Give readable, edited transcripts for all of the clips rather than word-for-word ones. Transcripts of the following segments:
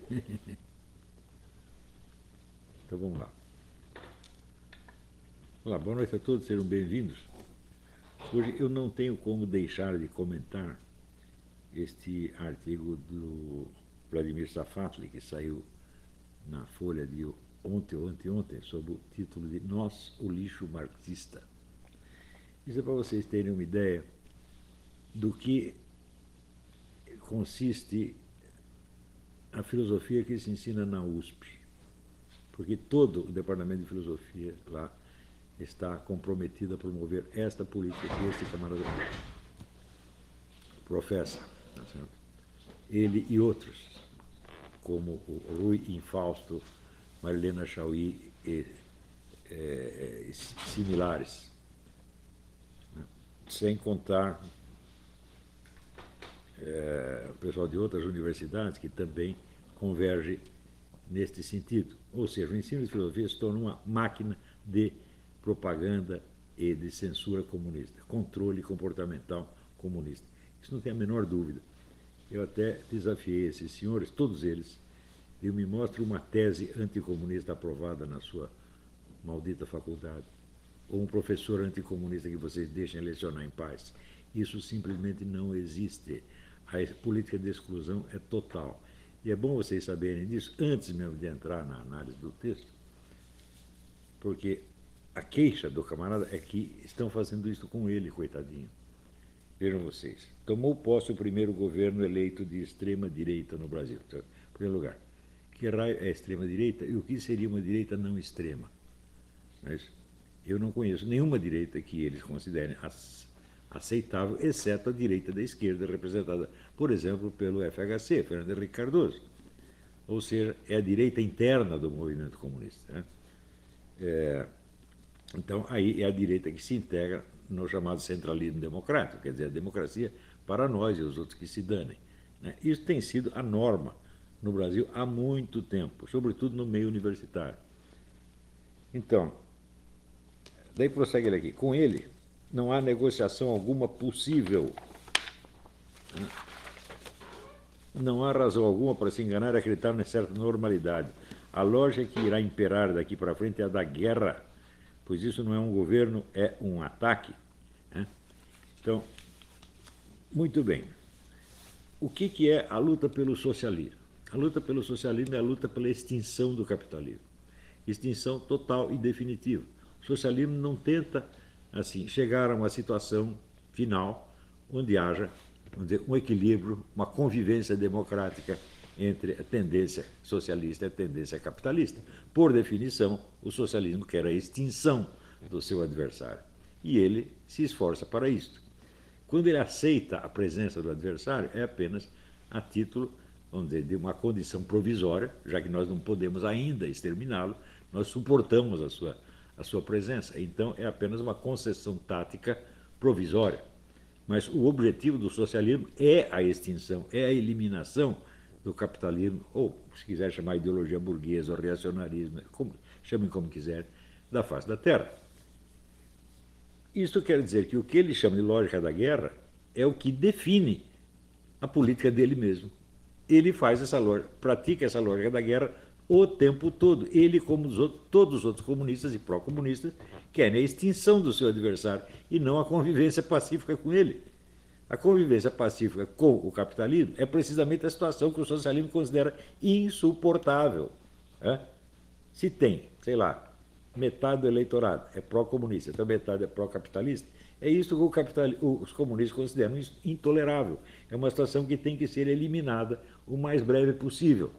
Então vamos lá. Olá, boa noite a todos, sejam bem-vindos. Hoje eu não tenho como deixar de comentar este artigo do Vladimir Safatli, que saiu na Folha de ontem ou anteontem, sob o título de Nós, o lixo marxista. Isso é para vocês terem uma ideia do que consiste a filosofia que se ensina na USP. Porque todo o departamento de filosofia lá está comprometido a promover esta política que este camarada professa. Tá certo? Ele e outros, como o Rui Infausto, Marilena Chauí e similares. Sem contar o pessoal de outras universidades que também converge neste sentido. Ou seja, o ensino de filosofia se torna uma máquina de propaganda e de censura comunista, controle comportamental comunista. Isso não tem a menor dúvida. Eu até desafiei esses senhores, todos eles, e me mostre uma tese anticomunista aprovada na sua maldita faculdade, ou um professor anticomunista que vocês deixem lecionar em paz. Isso simplesmente não existe. A política de exclusão é total. E é bom vocês saberem disso antes mesmo de entrar na análise do texto, porque a queixa do camarada é que estão fazendo isso com ele, coitadinho. Vejam vocês. Tomou posse o primeiro governo eleito de extrema-direita no Brasil. Então, em primeiro lugar, que raio é extrema-direita e o que seria uma direita não extrema? Mas eu não conheço nenhuma direita que eles considerem aceitável, exceto a direita da esquerda, representada, por exemplo, pelo FHC, Fernando Henrique Cardoso. Ou seja, é a direita interna do movimento comunista. Né? Então, aí é a direita que se integra no chamado centralismo democrático, quer dizer, a democracia para nós e os outros que se danem. Né? Isso tem sido a norma no Brasil há muito tempo, sobretudo no meio universitário. Então, daí prossegue ele aqui. Com ele, não há negociação alguma possível. Não há razão alguma para se enganar e acreditar em certa normalidade. A lógica que irá imperar daqui para frente é a da guerra, pois isso não é um governo, é um ataque. Né? Então, muito bem. O que é a luta pelo socialismo? A luta pelo socialismo é a luta pela extinção do capitalismo. Extinção total e definitiva. O socialismo não tenta assim chegar a uma situação final onde haja, vamos dizer, um equilíbrio, uma convivência democrática entre a tendência socialista e a tendência capitalista. Por definição, o socialismo quer a extinção do seu adversário. E ele se esforça para isso. Quando ele aceita a presença do adversário, é apenas a título, vamos dizer, de uma condição provisória, já que nós não podemos ainda exterminá-lo, nós suportamos a sua presença. Então, é apenas uma concessão tática provisória. Mas o objetivo do socialismo é a extinção, é a eliminação do capitalismo, ou, se quiser chamar ideologia burguesa ou reacionarismo, chamem como quiser, da face da Terra. Isso quer dizer que o que ele chama de lógica da guerra é o que define a política dele mesmo. Ele faz essa lógica, pratica essa lógica da guerra o tempo todo. Ele, como todos os outros comunistas e pró-comunistas, querem a extinção do seu adversário e não a convivência pacífica com ele. A convivência pacífica com o capitalismo é precisamente a situação que o socialismo considera insuportável. Né? Se tem, sei lá, metade do eleitorado é pró-comunista, então metade é pró-capitalista, é isso que os comunistas consideram intolerável. É uma situação que tem que ser eliminada o mais breve possível.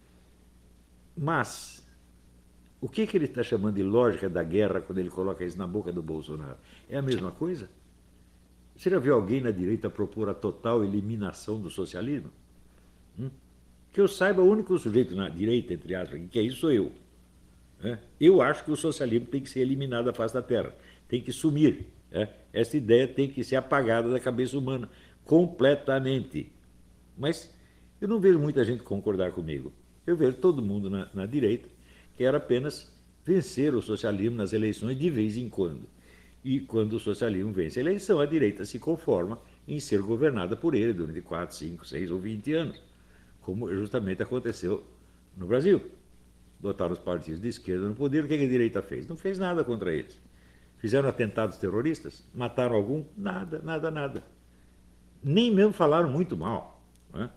Mas, o que ele está chamando de lógica da guerra quando ele coloca isso na boca do Bolsonaro? É a mesma coisa? Você já viu alguém na direita propor a total eliminação do socialismo? Que eu saiba, o único sujeito na direita, entre aspas, que é isso sou eu. Eu acho que o socialismo tem que ser eliminado da face da Terra, tem que sumir. Essa ideia tem que ser apagada da cabeça humana, completamente. Mas eu não vejo muita gente concordar comigo. Eu vejo todo mundo na direita que era apenas vencer o socialismo nas eleições de vez em quando. E quando o socialismo vence a eleição, a direita se conforma em ser governada por ele durante 4, 5, 6 ou 20 anos, como justamente aconteceu no Brasil. Botaram os partidos de esquerda no poder. O que a direita fez? Não fez nada contra eles. Fizeram atentados terroristas? Mataram algum? Nada, nada, nada. Nem mesmo falaram muito mal. Né?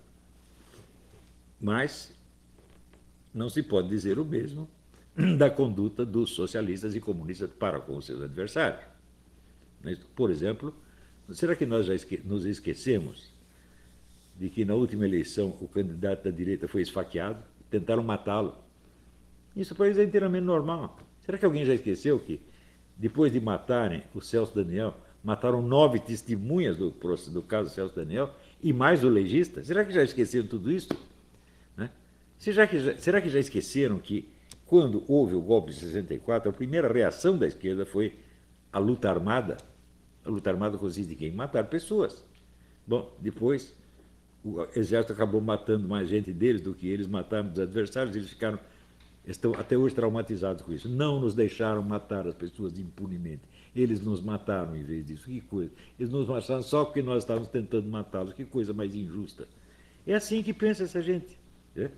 Mas não se pode dizer o mesmo da conduta dos socialistas e comunistas para com os seus adversários. Por exemplo, será que nós já nos esquecemos de que na última eleição o candidato da direita foi esfaqueado? Tentaram matá-lo. Isso para eles é inteiramente normal. Será que alguém já esqueceu que, depois de matarem o Celso Daniel, mataram 9 testemunhas do caso Celso Daniel e mais o legista? Será que já esqueceram tudo isso? Né? Será que já esqueceram que, quando houve o golpe de 64, a primeira reação da esquerda foi a luta armada? A luta armada consiste em quem? Matar pessoas. Bom, depois o exército acabou matando mais gente deles do que eles mataram dos adversários, eles estão até hoje traumatizados com isso. Não nos deixaram matar as pessoas impunemente. Eles nos mataram em vez disso. Que coisa. Eles nos mataram só porque nós estávamos tentando matá-los. Que coisa mais injusta. É assim que pensa essa gente. Né?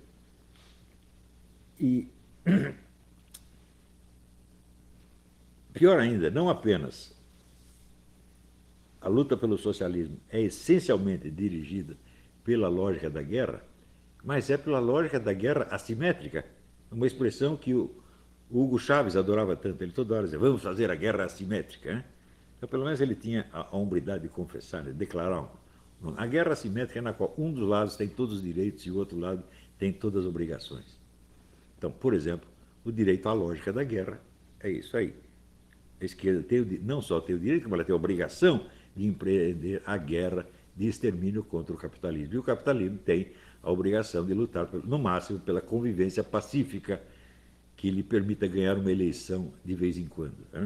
E, pior ainda, não apenas a luta pelo socialismo é essencialmente dirigida pela lógica da guerra, mas é pela lógica da guerra assimétrica, uma expressão que o Hugo Chávez adorava tanto. Ele toda hora dizia, vamos fazer a guerra assimétrica. Né? Então, pelo menos ele tinha a hombridade de confessar, de declarar. A guerra assimétrica é na qual um dos lados tem todos os direitos e o outro lado tem todas as obrigações. Então, por exemplo, o direito à lógica da guerra é isso aí. A esquerda não só tem o direito, como ela tem a obrigação de empreender a guerra de extermínio contra o capitalismo. E o capitalismo tem a obrigação de lutar, no máximo, pela convivência pacífica que lhe permita ganhar uma eleição de vez em quando. Né?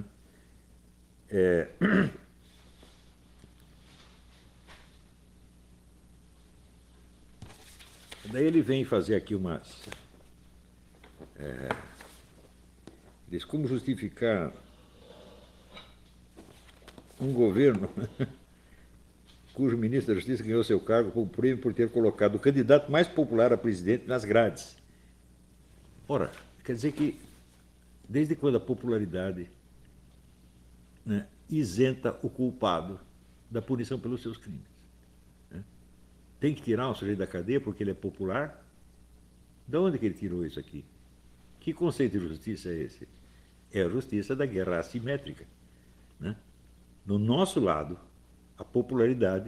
Daí ele vem fazer aqui umas... diz como justificar um governo cujo ministro da Justiça ganhou seu cargo com o prêmio por ter colocado o candidato mais popular a presidente nas grades. Ora, quer dizer que, desde quando a popularidade, né, isenta o culpado da punição pelos seus crimes? Né? Tem que tirar um sujeito da cadeia porque ele é popular? De onde que ele tirou isso aqui? Que conceito de justiça é esse? É a justiça da guerra assimétrica. Né? No nosso lado, a popularidade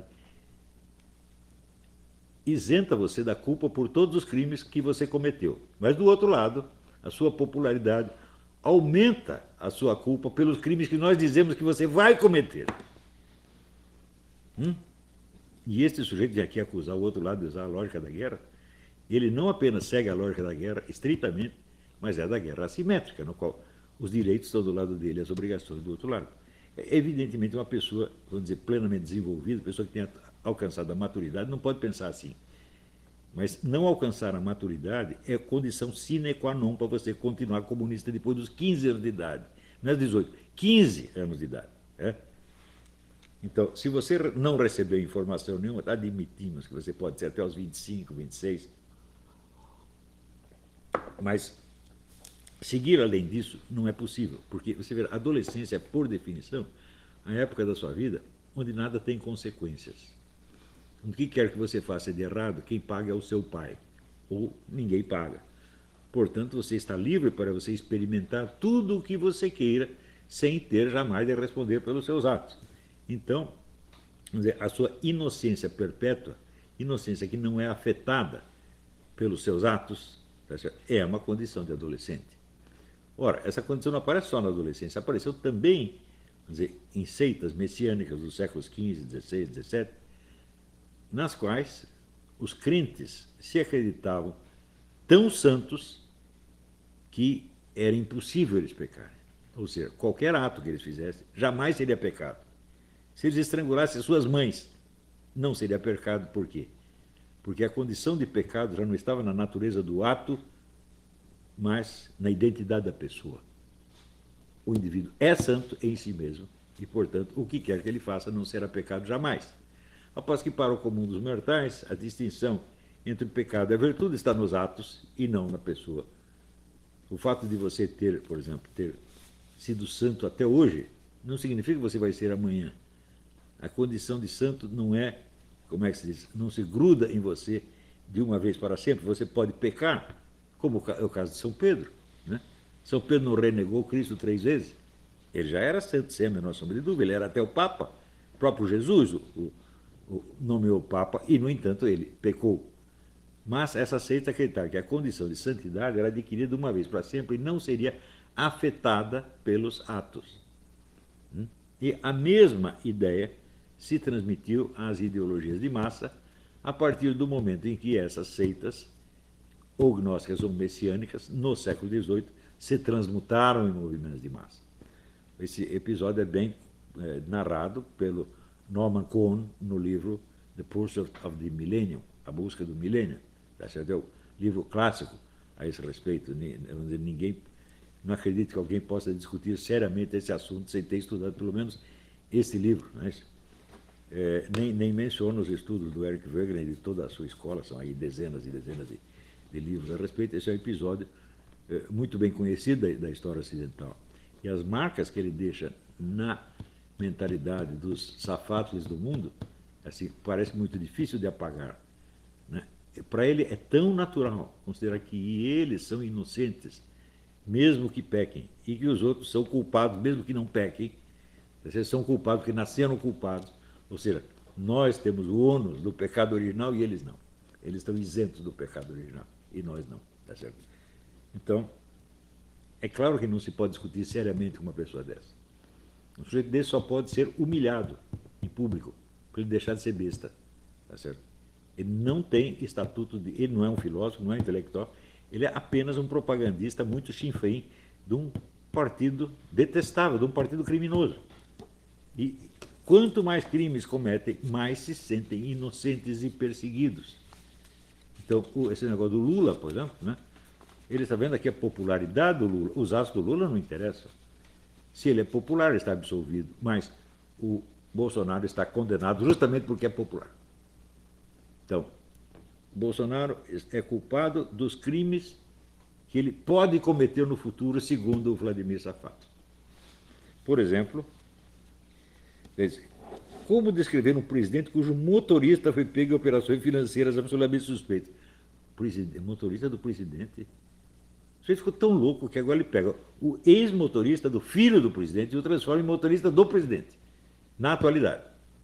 isenta você da culpa por todos os crimes que você cometeu. Mas, do outro lado, a sua popularidade aumenta a sua culpa pelos crimes que nós dizemos que você vai cometer. E este sujeito vem aqui acusar o outro lado de usar a lógica da guerra. Ele não apenas segue a lógica da guerra estritamente, mas é da guerra assimétrica, no qual os direitos estão do lado dele e as obrigações do outro lado. É evidentemente uma pessoa, vamos dizer, plenamente desenvolvida, pessoa que tenha alcançado a maturidade, não pode pensar assim. Mas não alcançar a maturidade é condição sine qua non para você continuar comunista depois dos 15 anos de idade. Não é 18, 15 anos de idade. É? Então, se você não recebeu informação nenhuma, admitimos que você pode ser até os 25, 26, mas seguir além disso não é possível, porque você vê, a adolescência é, por definição, a época da sua vida onde nada tem consequências. O que quer que você faça de errado, quem paga é o seu pai, ou ninguém paga. Portanto, você está livre para você experimentar tudo o que você queira, sem ter jamais de responder pelos seus atos. Então, vamos dizer, a sua inocência perpétua, inocência que não é afetada pelos seus atos, é uma condição de adolescente. Ora, essa condição não aparece só na adolescência, apareceu também, vamos dizer, em seitas messiânicas dos séculos XV, XVI, XVII, nas quais os crentes se acreditavam tão santos que era impossível eles pecarem. Ou seja, qualquer ato que eles fizessem jamais seria pecado. Se eles estrangulassem suas mães, não seria pecado. Por quê? Porque a condição de pecado já não estava na natureza do ato, mas na identidade da pessoa. O indivíduo é santo em si mesmo e, portanto, o que quer que ele faça não será pecado jamais. Após que, para o comum dos mortais, a distinção entre o pecado e a virtude está nos atos e não na pessoa. O fato de você ter, por exemplo, ter sido santo até hoje, não significa que você vai ser amanhã. A condição de santo não é, como é que se diz, não se gruda em você de uma vez para sempre. Você pode pecar, como é o caso de São Pedro. Né? São Pedro não renegou Cristo 3 vezes. Ele já era santo, sem a menor sombra de dúvida. Ele era até o Papa. O próprio Jesus o nomeou Papa e, no entanto, ele pecou. Mas essa seita acreditava que a condição de santidade era adquirida uma vez para sempre e não seria afetada pelos atos. E a mesma ideia se transmitiu às ideologias de massa a partir do momento em que essas seitas, ou gnósticas ou messiânicas, no século XVIII, se transmutaram em movimentos de massa. Esse episódio é bem narrado pelo Norman Cohn no livro The Pursuit of the Millennium, A Busca do Milênio. É um livro clássico a esse respeito. Ninguém, não acredito que alguém possa discutir seriamente esse assunto sem ter estudado pelo menos este livro. Mas, nem menciono os estudos do Eric Wegener e de toda a sua escola, são aí dezenas e dezenas de livros a respeito. Esse é um episódio muito bem conhecido da história ocidental. E as marcas que ele deixa na mentalidade dos safatos do mundo, assim, parece muito difícil de apagar. Né? Para ele é tão natural considerar que eles são inocentes, mesmo que pequem, e que os outros são culpados, mesmo que não pequem. Eles são culpados porque nasceram culpados. Ou seja, nós temos o ônus do pecado original e eles não. Eles estão isentos do pecado original e nós não. Tá certo? Então, é claro que não se pode discutir seriamente com uma pessoa dessa. Um sujeito desse só pode ser humilhado em público, para ele deixar de ser besta. Tá certo? Ele não tem estatuto de... Ele não é um filósofo, não é um intelectual, ele é apenas um propagandista muito chinfrim de um partido detestável, de um partido criminoso. E quanto mais crimes cometem, mais se sentem inocentes e perseguidos. Então, esse negócio do Lula, por exemplo, né? Ele está vendo aqui a popularidade do Lula. Os atos do Lula não interessam. Se ele é popular, ele está absolvido. Mas o Bolsonaro está condenado justamente porque é popular. Então, Bolsonaro é culpado dos crimes que ele pode cometer no futuro, segundo o Vladimir Safato. Por exemplo, como descrever um presidente cujo motorista foi pego em operações financeiras absolutamente suspeitas? Motorista do presidente? Você ficou tão louco que agora ele pega o ex-motorista do filho do presidente e o transforma em motorista do presidente, na atualidade.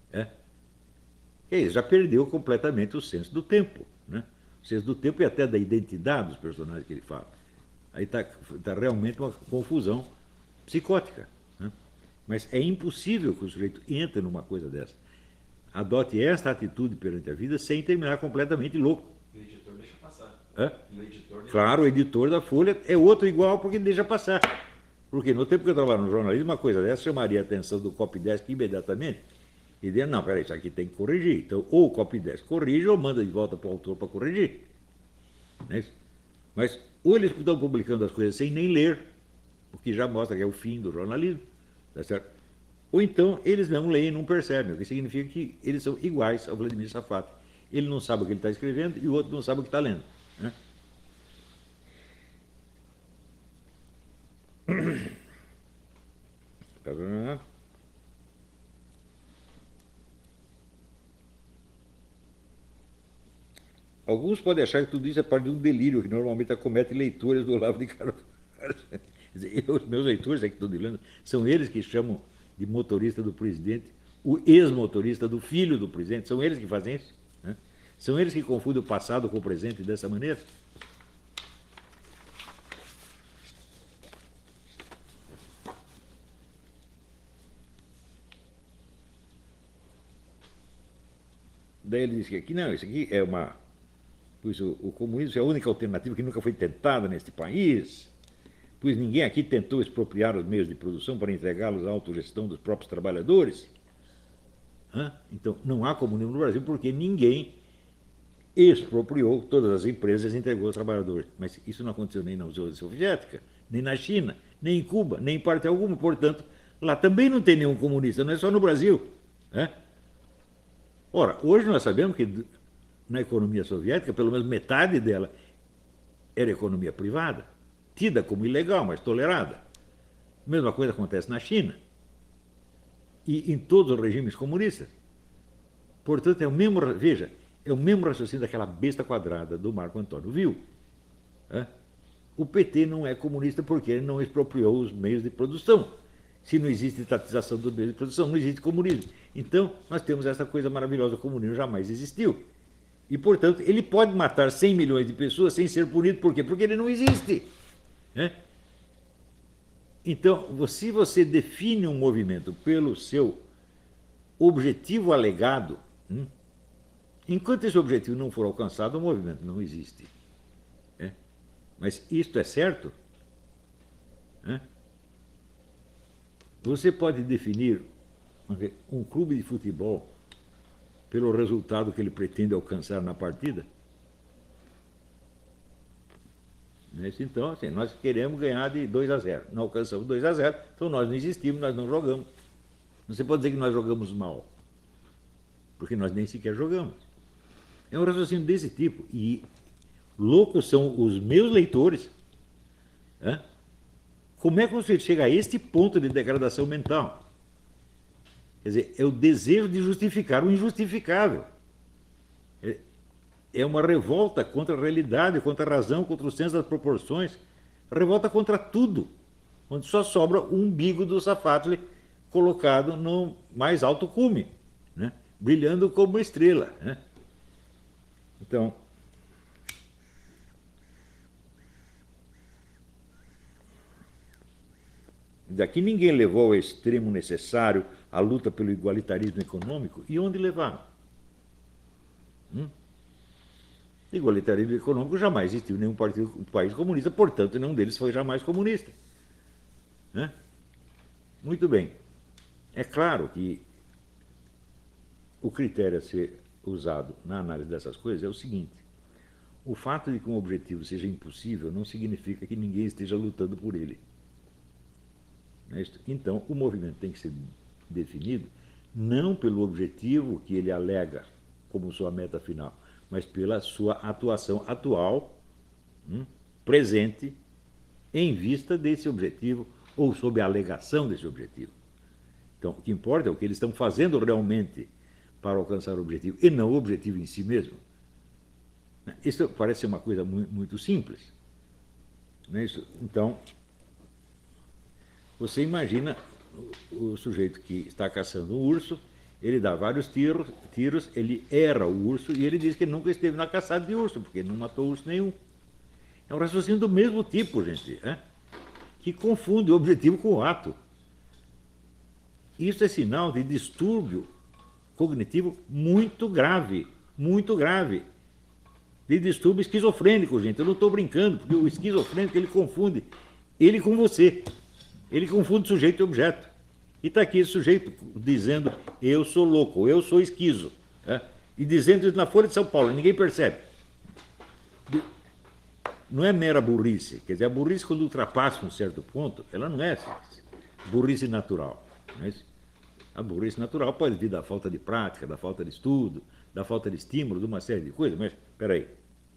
Já perdeu completamente o senso do tempo. Né? O senso do tempo e até da identidade dos personagens que ele fala. Aí está realmente uma confusão psicótica. Né? Mas é impossível que o sujeito entre numa coisa dessa. Adote esta atitude perante a vida sem terminar completamente louco. O editor deixa passar. Claro, o editor da Folha é outro igual porque ele deixa passar. Porque no tempo que eu trabalhava no jornalismo, uma coisa dessa chamaria a atenção do copydesk imediatamente e dizia, não, peraí, isso aqui tem que corrigir. Então, ou o copydesk corrige ou manda de volta para o autor para corrigir. Não é isso? Mas ou eles estão publicando as coisas sem nem ler, o que já mostra que é o fim do jornalismo, tá certo? Ou então eles não leem e não percebem, o que significa que eles são iguais ao Vladimir Safato. Ele não sabe o que ele está escrevendo e o outro não sabe o que está lendo. Né? Alguns podem achar que tudo isso é parte de um delírio que normalmente acomete leitores do Olavo de Carvalho. Os meus leitores, é que estou dizendo, são eles que chamam de motorista do presidente o ex-motorista do filho do presidente. São eles que fazem isso. Né? São eles que confundem o passado com o presente dessa maneira. Daí ele diz que aqui, não, isso aqui é uma... Pois o comunismo é a única alternativa que nunca foi tentada neste país, pois ninguém aqui tentou expropriar os meios de produção para entregá-los à autogestão dos próprios trabalhadores. Então, não há comunismo no Brasil porque ninguém expropriou todas as empresas e entregou aos trabalhadores. Mas isso não aconteceu nem na União Soviética, nem na China, nem em Cuba, nem em parte alguma. Portanto, lá também não tem nenhum comunista, não é só no Brasil. Ora, hoje nós sabemos que na economia soviética, pelo menos metade dela era economia privada, tida como ilegal, mas tolerada. A mesma coisa acontece na China e em todos os regimes comunistas. Portanto, veja, é o mesmo raciocínio daquela besta quadrada do Marco Antônio Vil. O PT não é comunista porque ele não expropriou os meios de produção. Se não existe estatização dos meios de produção, não existe comunismo. Então, nós temos essa coisa maravilhosa, o comunismo jamais existiu. E, portanto, ele pode matar 100 milhões de pessoas sem ser punido. Por quê? Porque ele não existe. Então, se você define um movimento pelo seu objetivo alegado, enquanto esse objetivo não for alcançado, o movimento não existe. Mas isto é certo? Você pode definir um clube de futebol pelo resultado que ele pretende alcançar na partida? Então, assim, nós queremos ganhar de 2-0. Não alcançamos 2-0, então nós não existimos, nós não jogamos. Você pode dizer que nós jogamos mal, porque nós nem sequer jogamos. É um raciocínio desse tipo. E loucos são os meus leitores. Como é que você chega a este ponto de degradação mental? Quer dizer, é o desejo de justificar o injustificável. É uma revolta contra a realidade, contra a razão, contra o senso das proporções. Revolta contra tudo, onde só sobra o umbigo do Safatli colocado no mais alto cume, brilhando como uma estrela. Então, daqui ninguém levou ao extremo necessário a luta pelo igualitarismo econômico. E onde levaram? Igualitarismo econômico jamais existiu em nenhum país comunista, portanto, nenhum deles foi jamais comunista. Muito bem. É claro que o critério a ser usado na análise dessas coisas é o seguinte: o fato de que um objetivo seja impossível não significa que ninguém esteja lutando por ele. Então, o movimento tem que ser definido não pelo objetivo que ele alega como sua meta final, mas pela sua atuação atual, presente, em vista desse objetivo ou sob a alegação desse objetivo. Então, o que importa é o que eles estão fazendo realmente para alcançar o objetivo, e não o objetivo em si mesmo. Isso parece ser uma coisa muito simples. Não é isso? Então, você imagina o sujeito que está caçando um urso, ele dá vários tiros, ele erra o urso e ele diz que nunca esteve na caçada de urso, porque não matou urso nenhum. É um raciocínio do mesmo tipo, gente, que confunde o objetivo com o ato. Isso é sinal de distúrbio cognitivo muito grave, de distúrbio esquizofrênico, gente. Eu não estou brincando, porque o esquizofrênico ele confunde ele com você. Ele confunde sujeito e objeto. E está aqui esse sujeito dizendo, eu sou louco, eu sou esquizo. E dizendo isso na Folha de São Paulo, ninguém percebe. Não é mera burrice. Quer dizer, a burrice, quando ultrapassa um certo ponto, ela não é burrice natural. A burrice natural pode vir da falta de prática, da falta de estudo, da falta de estímulo, de uma série de coisas, mas, espera aí.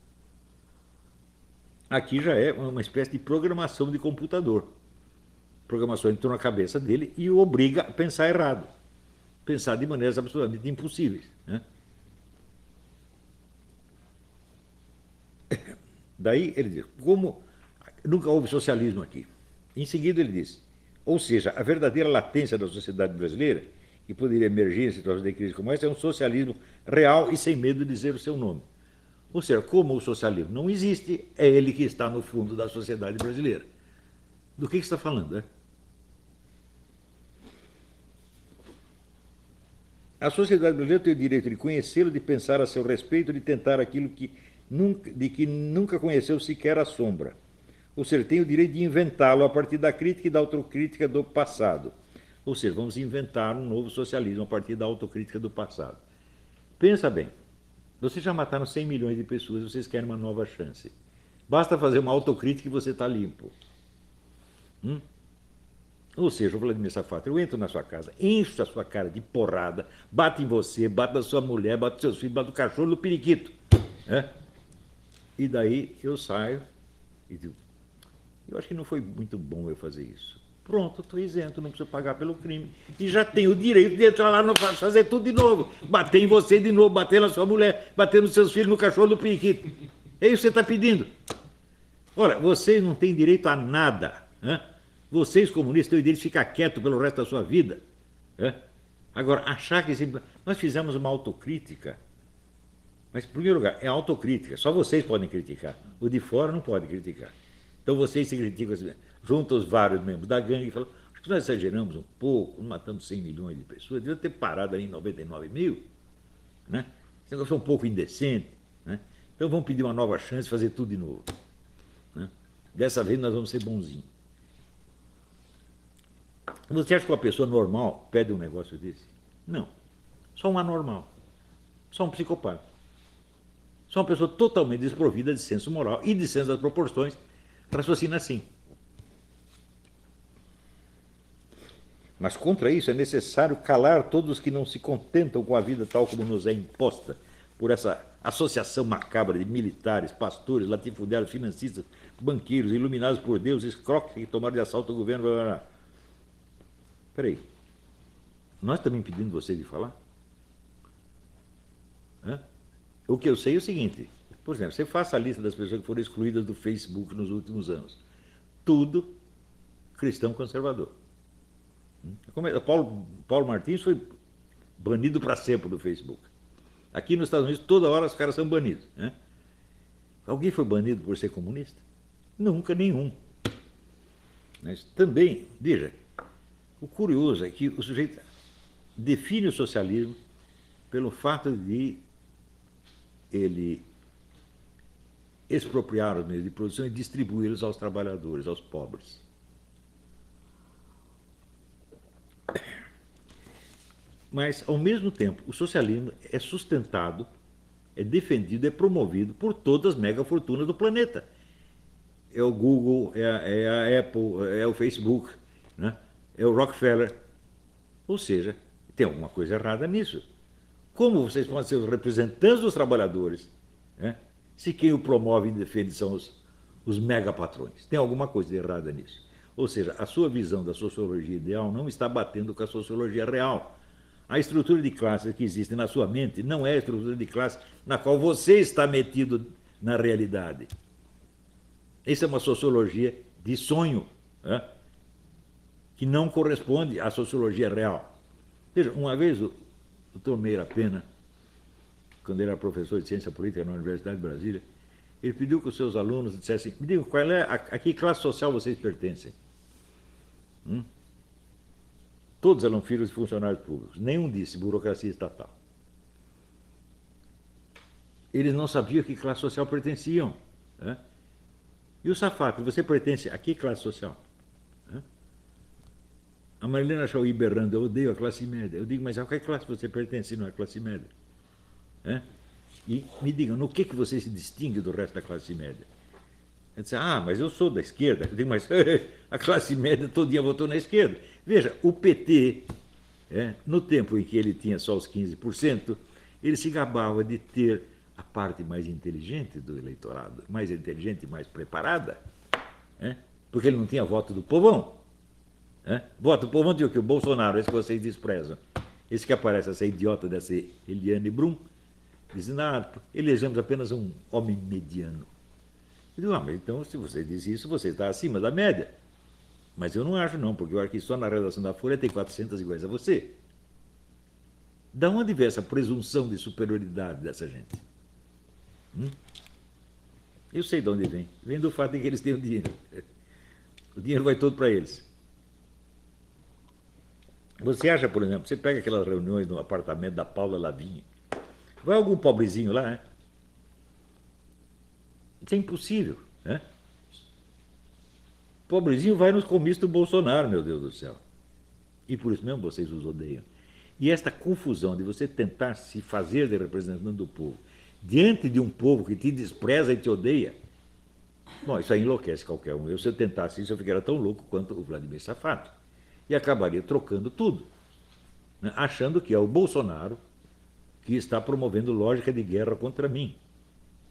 Aqui já é uma espécie de programação de computador. Programação entrou na cabeça dele e o obriga a pensar errado. Pensar de maneiras absolutamente impossíveis. Daí ele diz, como nunca houve socialismo aqui. Em seguida ele diz, ou seja, a verdadeira latência da sociedade brasileira, que poderia emergir em situações de crise como essa, é um socialismo real e sem medo de dizer o seu nome. Ou seja, como o socialismo não existe, é ele que está no fundo da sociedade brasileira. Do que você está falando, A sociedade brasileira tem o direito de conhecê-lo, de pensar a seu respeito, de tentar aquilo de que nunca conheceu sequer a sombra. Ou seja, tem o direito de inventá-lo a partir da crítica e da autocrítica do passado. Ou seja, vamos inventar um novo socialismo a partir da autocrítica do passado. Pensa bem, vocês já mataram 100 milhões de pessoas, vocês querem uma nova chance. Basta fazer uma autocrítica e você está limpo. Ou seja, o Vladimir Safatli, eu entro na sua casa, encho a sua cara de porrada, bato em você, bato na sua mulher, bato nos seus filhos, bato no cachorro, no periquito. É? E daí eu saio e digo, eu acho que não foi muito bom eu fazer isso. Pronto, estou isento, não preciso pagar pelo crime. E já tenho o direito de entrar lá e fazer tudo de novo. Bater em você de novo, bater na sua mulher, bater nos seus filhos, no cachorro do periquito. É isso que você está pedindo. Olha, vocês não têm direito a nada. Né? Vocês, comunistas, têm o direito de ficar quieto pelo resto da sua vida. Né? Agora, achar que... Nós fizemos uma autocrítica. Mas, em primeiro lugar, é autocrítica. Só vocês podem criticar. O de fora não pode criticar. Então, vocês se criticam assim, juntam os vários membros da gangue e falam, acho que nós exageramos um pouco, matamos 100 milhões de pessoas, devia ter parado ali em 99 mil. Né? Esse negócio é um pouco indecente. Né? Então, vamos pedir uma nova chance, fazer tudo de novo. Né? Dessa vez, nós vamos ser bonzinhos. Você acha que uma pessoa normal pede um negócio desse? Não. Só um anormal. Só um psicopata. Só uma pessoa totalmente desprovida de senso moral e de senso das proporções, raciocina assim. Mas contra isso é necessário calar todos os que não se contentam com a vida tal como nos é imposta por essa associação macabra de militares, pastores, latifundiários, financistas, banqueiros, iluminados por Deus, escroques que tomaram de assalto o governo. Blá, blá, blá. Peraí, nós estamos impedindo você de falar? Hã? O que eu sei é o seguinte, por exemplo, você faça a lista das pessoas que foram excluídas do Facebook nos últimos anos. Tudo cristão conservador. Paulo Martins foi banido para sempre do Facebook. Aqui nos Estados Unidos, toda hora os caras são banidos. Né? Alguém foi banido por ser comunista? Nunca nenhum. Mas também, veja, o curioso é que o sujeito define o socialismo pelo fato de ele expropriar os meios de produção e distribuí-los aos trabalhadores, aos pobres. Mas, ao mesmo tempo, o socialismo é sustentado, é defendido, é promovido por todas as megafortunas do planeta. É o Google, é a Apple, é o Facebook, né? É o Rockefeller. Ou seja, tem alguma coisa errada nisso. Como vocês podem ser os representantes dos trabalhadores, né? Se quem o promove e defende são os megapatrões? Tem alguma coisa errada nisso. Ou seja, a sua visão da sociologia ideal não está batendo com a sociologia real. A estrutura de classe que existe na sua mente não é a estrutura de classe na qual você está metido na realidade. Essa é uma sociologia de sonho, né? Que não corresponde à sociologia real. Veja, uma vez o Dr. Meira Pena, quando ele era professor de ciência política na Universidade de Brasília, ele pediu que os seus alunos dissessem, me digam, a que classe social vocês pertencem? Todos eram filhos de funcionários públicos. Nenhum disse burocracia estatal. Eles não sabiam a que classe social pertenciam. Né? E o safado, você pertence a que classe social? Né? A Marilena Chauí berrando, eu odeio a classe média. Eu digo, mas a que classe você pertence, não é a classe média? Né? E me digam, no que você se distingue do resto da classe média? Eu disse, mas eu sou da esquerda. Eu digo, mas a classe média todo dia votou na esquerda. Veja, o PT, no tempo em que ele tinha só os 15%, ele se gabava de ter a parte mais inteligente do eleitorado, mais inteligente e mais preparada, porque ele não tinha voto do povão. Voto do povão tinha o que? O Bolsonaro, esse que vocês desprezam. Esse que aparece, essa idiota dessa Eliane Brum, dizendo, elegemos apenas um homem mediano. Eu digo, mas então, se você diz isso, você está acima da média. Mas eu não acho, não, porque eu acho que só na redação da Folha tem 400 iguais a você. Da onde vem essa presunção de superioridade dessa gente? Eu sei de onde vem. Vem do fato de que eles têm o dinheiro. O dinheiro vai todo para eles. Você acha, por exemplo, você pega aquelas reuniões no apartamento da Paula Lavigne, vai algum pobrezinho lá, né? Isso é impossível, né? Pobrezinho vai nos comícios do Bolsonaro, meu Deus do céu. E por isso mesmo vocês os odeiam. E esta confusão de você tentar se fazer de representante do povo diante de um povo que te despreza e te odeia, bom, isso aí enlouquece qualquer um. Se eu tentasse isso, eu ficaria tão louco quanto o Vladimir Safat. E acabaria trocando tudo, né? Achando que é o Bolsonaro que está promovendo lógica de guerra contra mim.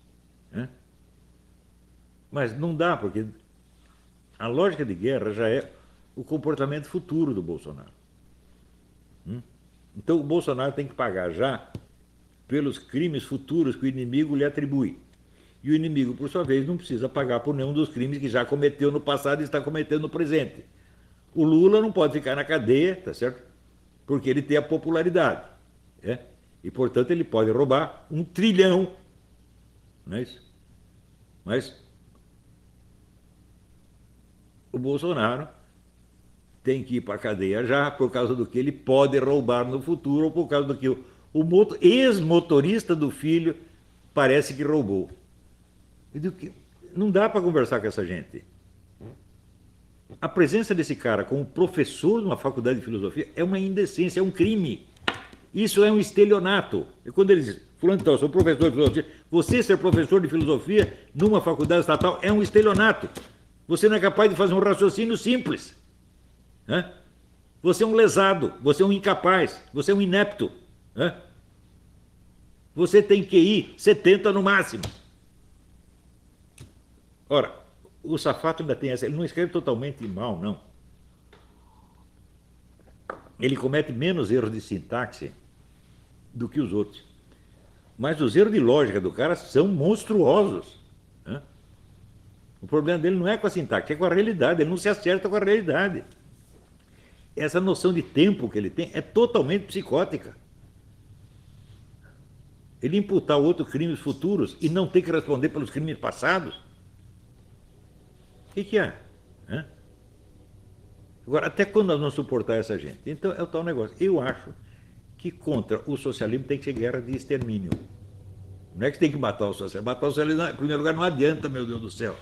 Né? Mas não dá, porque a lógica de guerra já é o comportamento futuro do Bolsonaro. Então o Bolsonaro tem que pagar já pelos crimes futuros que o inimigo lhe atribui. E o inimigo, por sua vez, não precisa pagar por nenhum dos crimes que já cometeu no passado e está cometendo no presente. O Lula não pode ficar na cadeia, tá certo? Porque ele tem a popularidade. E, portanto, ele pode roubar 1 trilhão. Não é isso? Mas o Bolsonaro tem que ir para a cadeia já por causa do que ele pode roubar no futuro ou por causa do que o ex-motorista do filho parece que roubou. Não dá para conversar com essa gente. A presença desse cara como professor de uma faculdade de filosofia é uma indecência, é um crime. Isso é um estelionato. E quando ele diz, fulano, então, eu sou professor de filosofia, você ser professor de filosofia numa faculdade estatal é um estelionato. Você não é capaz de fazer um raciocínio simples. Né? Você é um lesado, você é um incapaz, você é um inepto. Né? Você tem QI 70 no máximo. Ora, o Safato ainda tem essa, ele não escreve totalmente mal, não. Ele comete menos erros de sintaxe do que os outros. Mas os erros de lógica do cara são monstruosos. Né? O problema dele não é com a sintaxe, é com a realidade, ele não se acerta com a realidade. Essa noção de tempo que ele tem é totalmente psicótica. Ele imputar ao outro crimes futuros e não ter que responder pelos crimes passados, o que é? Agora, até quando nós vamos suportar essa gente? Então, é o tal negócio. Eu acho que contra o socialismo tem que ser guerra de extermínio. Não é que tem que matar o socialismo. Matar o socialismo, em primeiro lugar, não adianta, meu Deus do céu.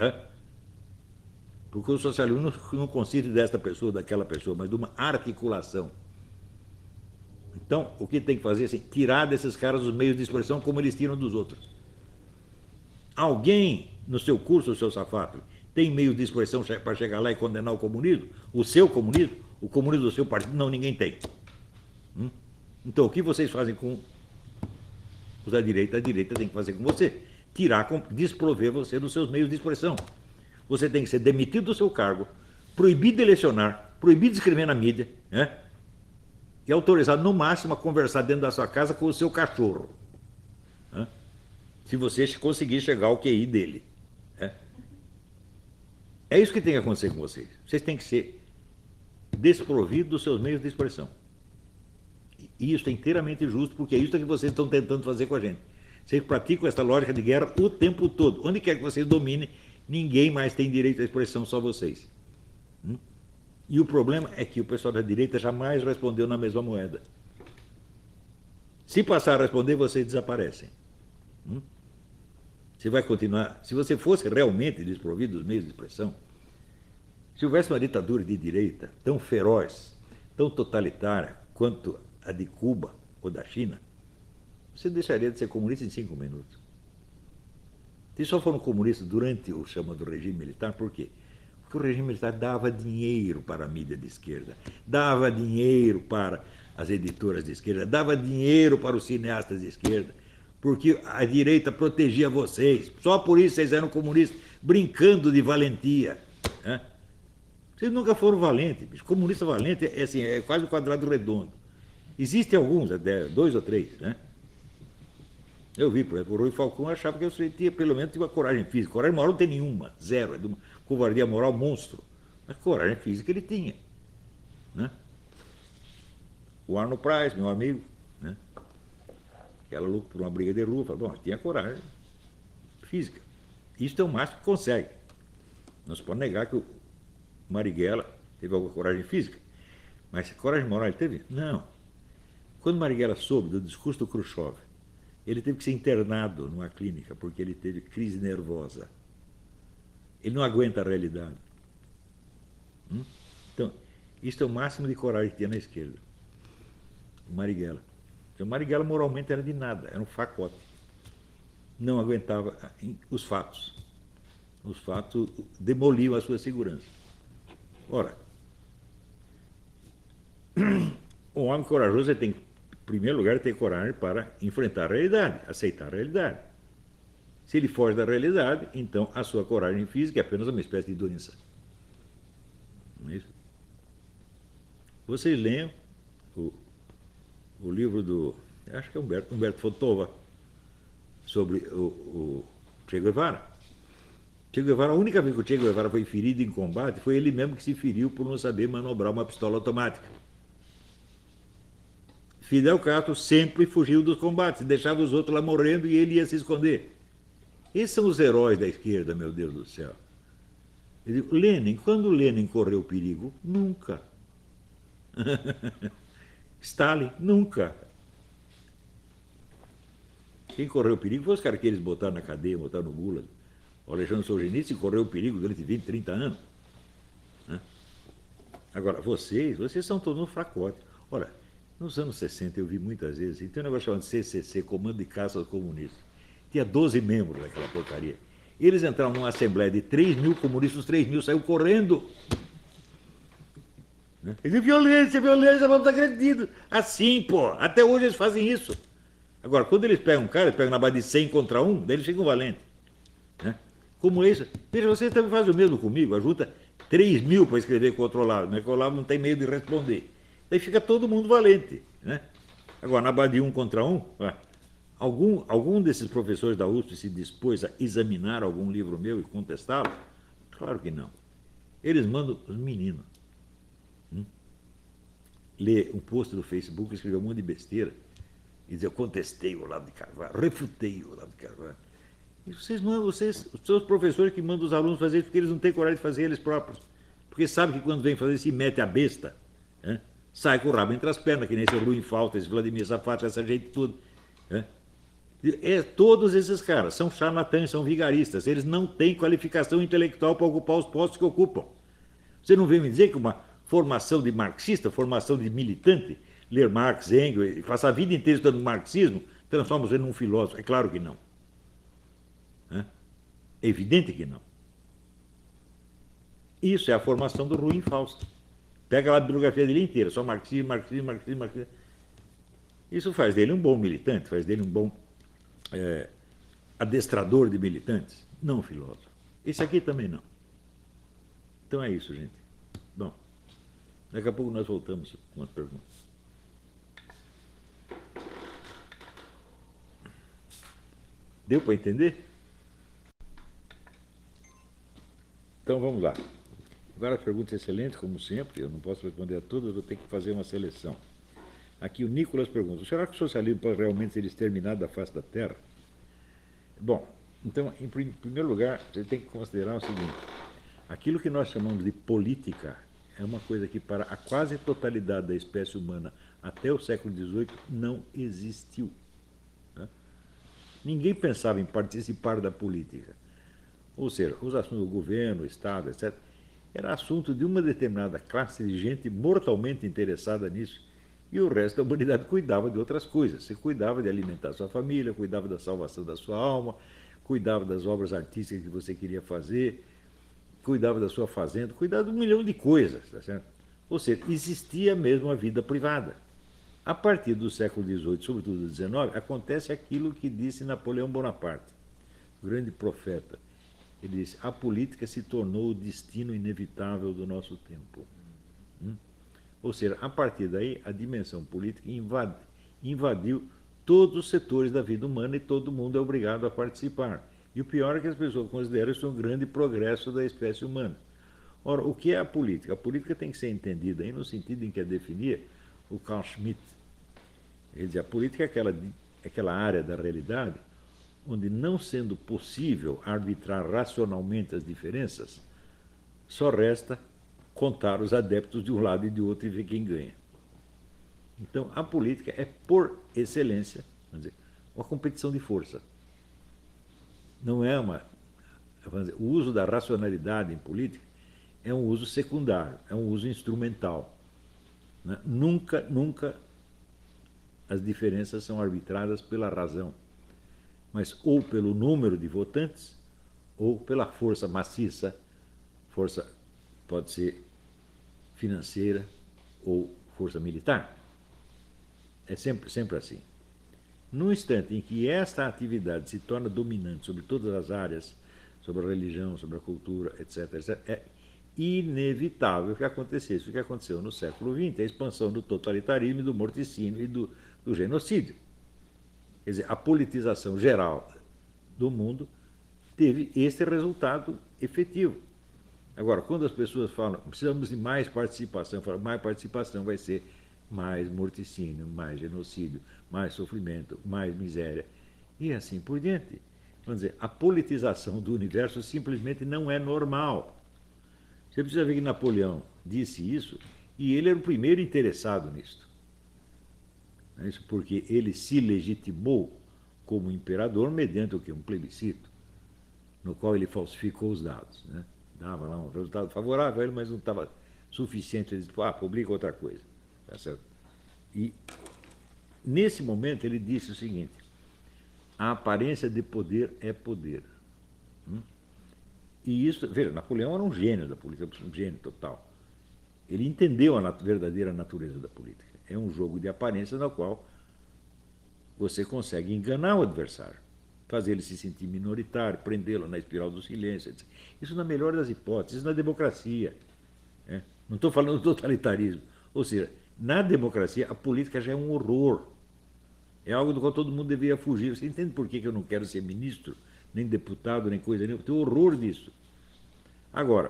Porque o socialismo não consiste desta pessoa, daquela pessoa, mas de uma articulação. Então, o que tem que fazer é assim, tirar desses caras os meios de expressão como eles tiram dos outros. Alguém, no seu curso, seu Safato, tem meios de expressão para chegar lá e condenar o comunismo? O seu comunismo? O comunismo do seu partido? Não, ninguém tem. Então, o que vocês fazem com os da direita? A direita tem que fazer com você. Tirar, desprover você dos seus meios de expressão. Você tem que ser demitido do seu cargo, proibido de elecionar, proibido de escrever na mídia, e autorizado, no máximo, a conversar dentro da sua casa com o seu cachorro. Se você conseguir chegar ao QI dele. É isso que tem que acontecer com vocês. Vocês têm que ser desprovidos dos seus meios de expressão. E isso é inteiramente justo, porque é isso que vocês estão tentando fazer com a gente. Vocês praticam essa lógica de guerra o tempo todo. Onde quer que vocês dominem, ninguém mais tem direito à expressão, só vocês. E o problema é que o pessoal da direita jamais respondeu na mesma moeda. Se passar a responder, vocês desaparecem. Você vai continuar. Se você fosse realmente desprovido dos meios de expressão, se houvesse uma ditadura de direita tão feroz, tão totalitária quanto a de Cuba ou da China, você deixaria de ser comunista em 5 minutos. Vocês só foram comunistas durante o chamado regime militar, por quê? Porque o regime militar dava dinheiro para a mídia de esquerda, dava dinheiro para as editoras de esquerda, dava dinheiro para os cineastas de esquerda, porque a direita protegia vocês. Só por isso vocês eram comunistas, brincando de valentia. Vocês nunca foram valentes. Bicho. Comunista valente é, assim, é quase um quadrado redondo. Existem alguns, até 2 ou 3. Eu vi, por exemplo, o Rui Falcão achava que eu tinha, pelo menos, uma coragem física. Coragem moral não tem nenhuma, zero. É de uma covardia moral monstro. Mas coragem física ele tinha. O Arno Price, meu amigo, aquela luta por uma briga de rua, falou, bom, tinha coragem física. Isso é o máximo que consegue. Não se pode negar que o Marighella teve alguma coragem física. Mas coragem moral ele teve? Não. Quando Marighella soube do discurso do Khrushchev, ele teve que ser internado numa clínica porque ele teve crise nervosa. Ele não aguenta a realidade. Então, isso é o máximo de coragem que tinha na esquerda. O Marighella. Então, Marighella moralmente era de nada, era um facote. Não aguentava os fatos. Os fatos demoliam a sua segurança. Ora, um homem corajoso tem, em primeiro lugar, ter coragem para enfrentar a realidade, aceitar a realidade. Se ele foge da realidade, então a sua coragem física é apenas uma espécie de doença. Não é isso? Vocês leiam o, o livro do, acho que é Humberto Fontova, sobre o Che Guevara. Che Guevara, a única vez que o Che Guevara foi ferido em combate foi ele mesmo que se feriu por não saber manobrar uma pistola automática. Fidel Castro sempre fugiu dos combates, deixava os outros lá morrendo e ele ia se esconder. Esses são os heróis da esquerda, meu Deus do céu. Eu digo, Lenin, quando Lenin correu perigo? Nunca. Stalin, nunca. Quem correu perigo foi os caras que eles botaram na cadeia, botaram no Gulag. O Alexandre Solzhenitsyn correu perigo durante 20, 30 anos. Agora, vocês são todos um fracote. Ora, nos anos 60 eu vi muitas vezes, tem um negócio chamado CCC, Comando de Caça aos Comunistas. Tinha 12 membros daquela porcaria. Eles entraram numa assembleia de 3 mil comunistas, os 3 mil saíram correndo. Eles dizem, violência, violência, vamos estar agredidos. Assim, pô, até hoje eles fazem isso. Agora, quando eles pegam um cara, eles pegam na base de 100 contra 1, daí eles ficam valentes. Né? Como isso? Veja, vocês também fazem o mesmo comigo, ajuda 3 mil para escrever contra o Olavo, né? Que o Olavo não tem medo de responder. Daí fica todo mundo valente. Né? Agora, na base de 1 contra 1, algum desses professores da USP se dispôs a examinar algum livro meu e contestá-lo? Claro que não. Eles mandam os meninos ler um post do Facebook, escrever um monte de besteira, e dizer, eu contestei o Olavo de Carvalho, refutei o Olavo de Carvalho. E vocês mandam, os seus professores que mandam os alunos fazer isso, porque eles não têm coragem de fazer eles próprios. Porque sabem que quando vem fazer, se mete a besta, né? Sai com o rabo entre as pernas, que nem esse Rui Falta, esse Vladimir Safat, essa gente tudo. Né? Todos esses caras são charlatães, são vigaristas, eles não têm qualificação intelectual para ocupar os postos que ocupam. Você não vem me dizer que uma formação de marxista, formação de militante, ler Marx, Engels, e passar a vida inteira estudando marxismo, transforma você num filósofo? É claro que não. É evidente que não. Isso é a formação do Ruim Fausto. Pega lá a bibliografia dele inteira, só marxismo, marxismo, marxismo, marxismo. Isso faz dele um bom militante, faz dele um bom adestrador de militantes, não filósofo. Esse aqui também não. Então é isso, gente. Bom, daqui a pouco nós voltamos com as perguntas. Deu para entender? Então vamos lá. Agora as perguntas excelentes, como sempre, eu não posso responder a todas, vou ter que fazer uma seleção. Aqui o Nicolas pergunta, será que o socialismo pode realmente ser exterminado da face da Terra? Bom, então, em primeiro lugar, você tem que considerar o seguinte, aquilo que nós chamamos de política é uma coisa que para a quase totalidade da espécie humana até o século XVIII não existiu. Né? Ninguém pensava em participar da política. Ou seja, os assuntos do governo, o Estado, etc., era assunto de uma determinada classe de gente mortalmente interessada nisso, e o resto da humanidade cuidava de outras coisas. Você cuidava de alimentar sua família, cuidava da salvação da sua alma, cuidava das obras artísticas que você queria fazer, cuidava da sua fazenda, cuidava de 1 milhão de coisas. Tá certo? Ou seja, existia mesmo a vida privada. A partir do século XVIII, sobretudo do XIX, acontece aquilo que disse Napoleão Bonaparte, o grande profeta. Ele disse, a política se tornou o destino inevitável do nosso tempo. Ou seja, a partir daí, a dimensão política invadiu todos os setores da vida humana e todo mundo é obrigado a participar. E o pior é que as pessoas consideram isso um grande progresso da espécie humana. Ora, o que é a política? A política tem que ser entendida aí no sentido em que a definia o Carl Schmitt. Ele dizia, a política é aquela área da realidade onde, não sendo possível arbitrar racionalmente as diferenças, só resta contar os adeptos de um lado e de outro e ver quem ganha. Então, a política é, por excelência, vamos dizer, uma competição de força. Não é o uso da racionalidade em política é um uso secundário, é um uso instrumental. Né? Nunca as diferenças são arbitradas pela razão, mas ou pelo número de votantes, ou pela força maciça, força pode ser financeira ou força militar. É sempre assim. No instante em que esta atividade se torna dominante sobre todas as áreas, sobre a religião, sobre a cultura, etc., é inevitável que acontecesse o que aconteceu no século XX, a expansão do totalitarismo, do morticínio e do genocídio. Quer dizer, a politização geral do mundo teve esse resultado efetivo. Agora, quando as pessoas falam precisamos de mais participação, falam, mais participação vai ser mais morticínio, mais genocídio, mais sofrimento, mais miséria, e assim por diante. Vamos dizer, a politização do universo simplesmente não é normal. Você precisa ver que Napoleão disse isso, e ele era o primeiro interessado nisso. Isso porque ele se legitimou como imperador mediante o que? Um plebiscito, no qual ele falsificou os dados. Né? Dava lá um resultado favorável a ele, mas não estava suficiente. Ele disse, publica outra coisa. Tá certo? E, nesse momento, ele disse o seguinte, a aparência de poder é poder. E isso, veja, Napoleão era um gênio da política, um gênio total. Ele entendeu a verdadeira natureza da política. É um jogo de aparência no qual você consegue enganar o adversário, fazer ele se sentir minoritário, prendê-lo na espiral do silêncio. Etc. Isso na melhor das hipóteses, isso na democracia. Né? Não estou falando do totalitarismo. Ou seja, na democracia a política já é um horror. É algo do qual todo mundo deveria fugir. Você entende por que eu não quero ser ministro, nem deputado, nem coisa nenhuma? Eu tenho horror disso. Agora,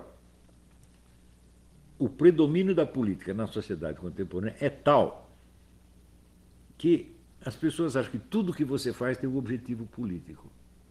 o predomínio da política na sociedade contemporânea é tal que as pessoas acham que tudo que você faz tem um objetivo político.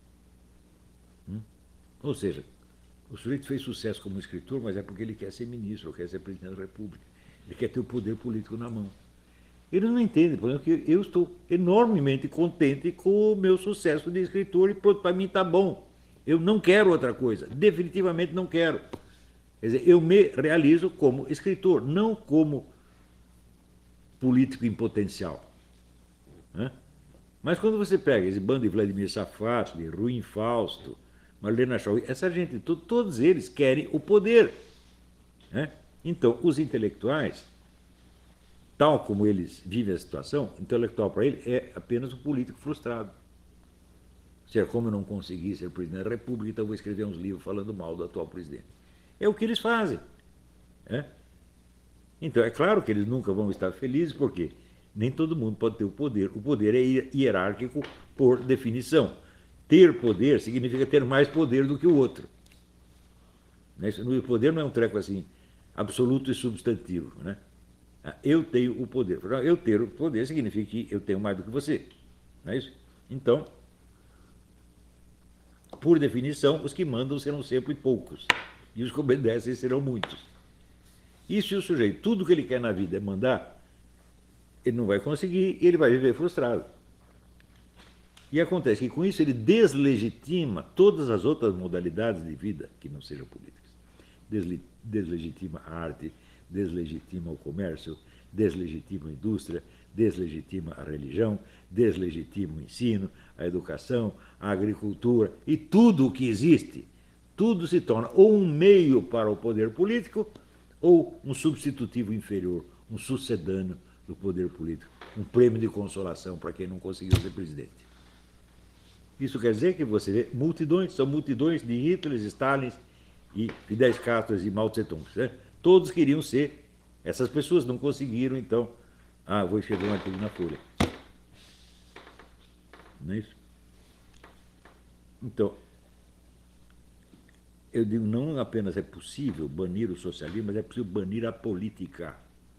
Ou seja, o sujeito fez sucesso como escritor, mas é porque ele quer ser ministro, ou quer ser presidente da República. Ele quer ter o poder político na mão. Eles não entendem, por exemplo, que eu estou enormemente contente com o meu sucesso de escritor e para mim está bom. Eu não quero outra coisa, definitivamente não quero. Quer dizer, eu me realizo como escritor, não como político em potencial. Né? Mas quando você pega esse bando de Vladimir Safatli, Ruim Fausto, Marlene Chauí, essa gente, todos eles querem o poder. Né? Então, os intelectuais, tal como eles vivem a situação, intelectual para ele é apenas um político frustrado. Ou seja, como eu não consegui ser presidente da República, então vou escrever uns livros falando mal do atual presidente. É o que eles fazem. Né? Então, é claro que eles nunca vão estar felizes, porque nem todo mundo pode ter o poder. O poder é hierárquico por definição. Ter poder significa ter mais poder do que o outro. O poder não é um treco assim, absoluto e substantivo. Né? Eu tenho o poder. Eu ter o poder significa que eu tenho mais do que você. Não é isso? Então, por definição, os que mandam serão sempre poucos. E os que obedecem serão muitos. E se o sujeito, tudo que ele quer na vida é mandar, ele não vai conseguir e ele vai viver frustrado. E acontece que com isso ele deslegitima todas as outras modalidades de vida que não sejam políticas. Deslegitima a arte, deslegitima o comércio, deslegitima a indústria, deslegitima a religião, deslegitima o ensino, a educação, a agricultura e tudo o que existe. Tudo se torna ou um meio para o poder político ou um substitutivo inferior, um sucedâneo do poder político, um prêmio de consolação para quem não conseguiu ser presidente. Isso quer dizer que você vê multidões, são multidões de Hitler, Stalin e Fidel Castro e Mao Tse-tung. Né? Todos queriam ser, essas pessoas não conseguiram, então, vou escrever um artigo na Folha. Não é isso? Então, eu digo, não apenas é possível banir o socialismo, mas é possível banir a política.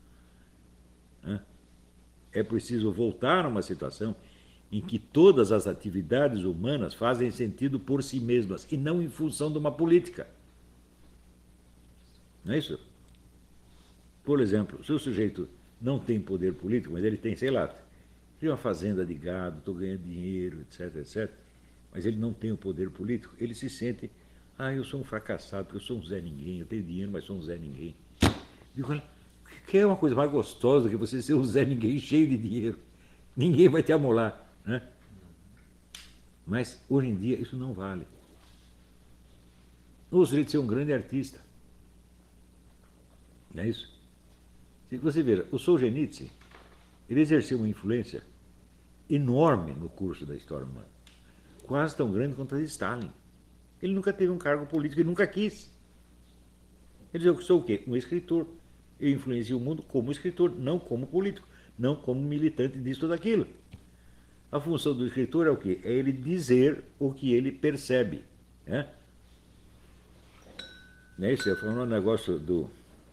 É preciso voltar a uma situação em que todas as atividades humanas fazem sentido por si mesmas e não em função de uma política. Não é isso? Por exemplo, se o sujeito não tem poder político, mas ele tem, sei lá, tem uma fazenda de gado, estou ganhando dinheiro, etc, etc, mas ele não tem o poder político, ele se sente, eu sou um fracassado, porque eu sou um Zé Ninguém, eu tenho dinheiro, mas sou um Zé Ninguém. Digo, que é uma coisa mais gostosa que você ser um Zé Ninguém cheio de dinheiro. Ninguém vai te amolar. Né? Mas, hoje em dia, isso não vale. Eu gostaria de ser um grande artista. Não é isso? Se você ver, o Solzhenitsyn, ele exerceu uma influência enorme no curso da história humana, quase tão grande quanto a de Stalin. Ele nunca teve um cargo político, ele nunca quis. Ele dizia, eu sou o quê? Um escritor. Eu influencio o mundo como escritor, não como político, não como militante disso ou daquilo. A função do escritor é o quê? É ele dizer o que ele percebe. Né? Não é isso? Eu falando um negócio do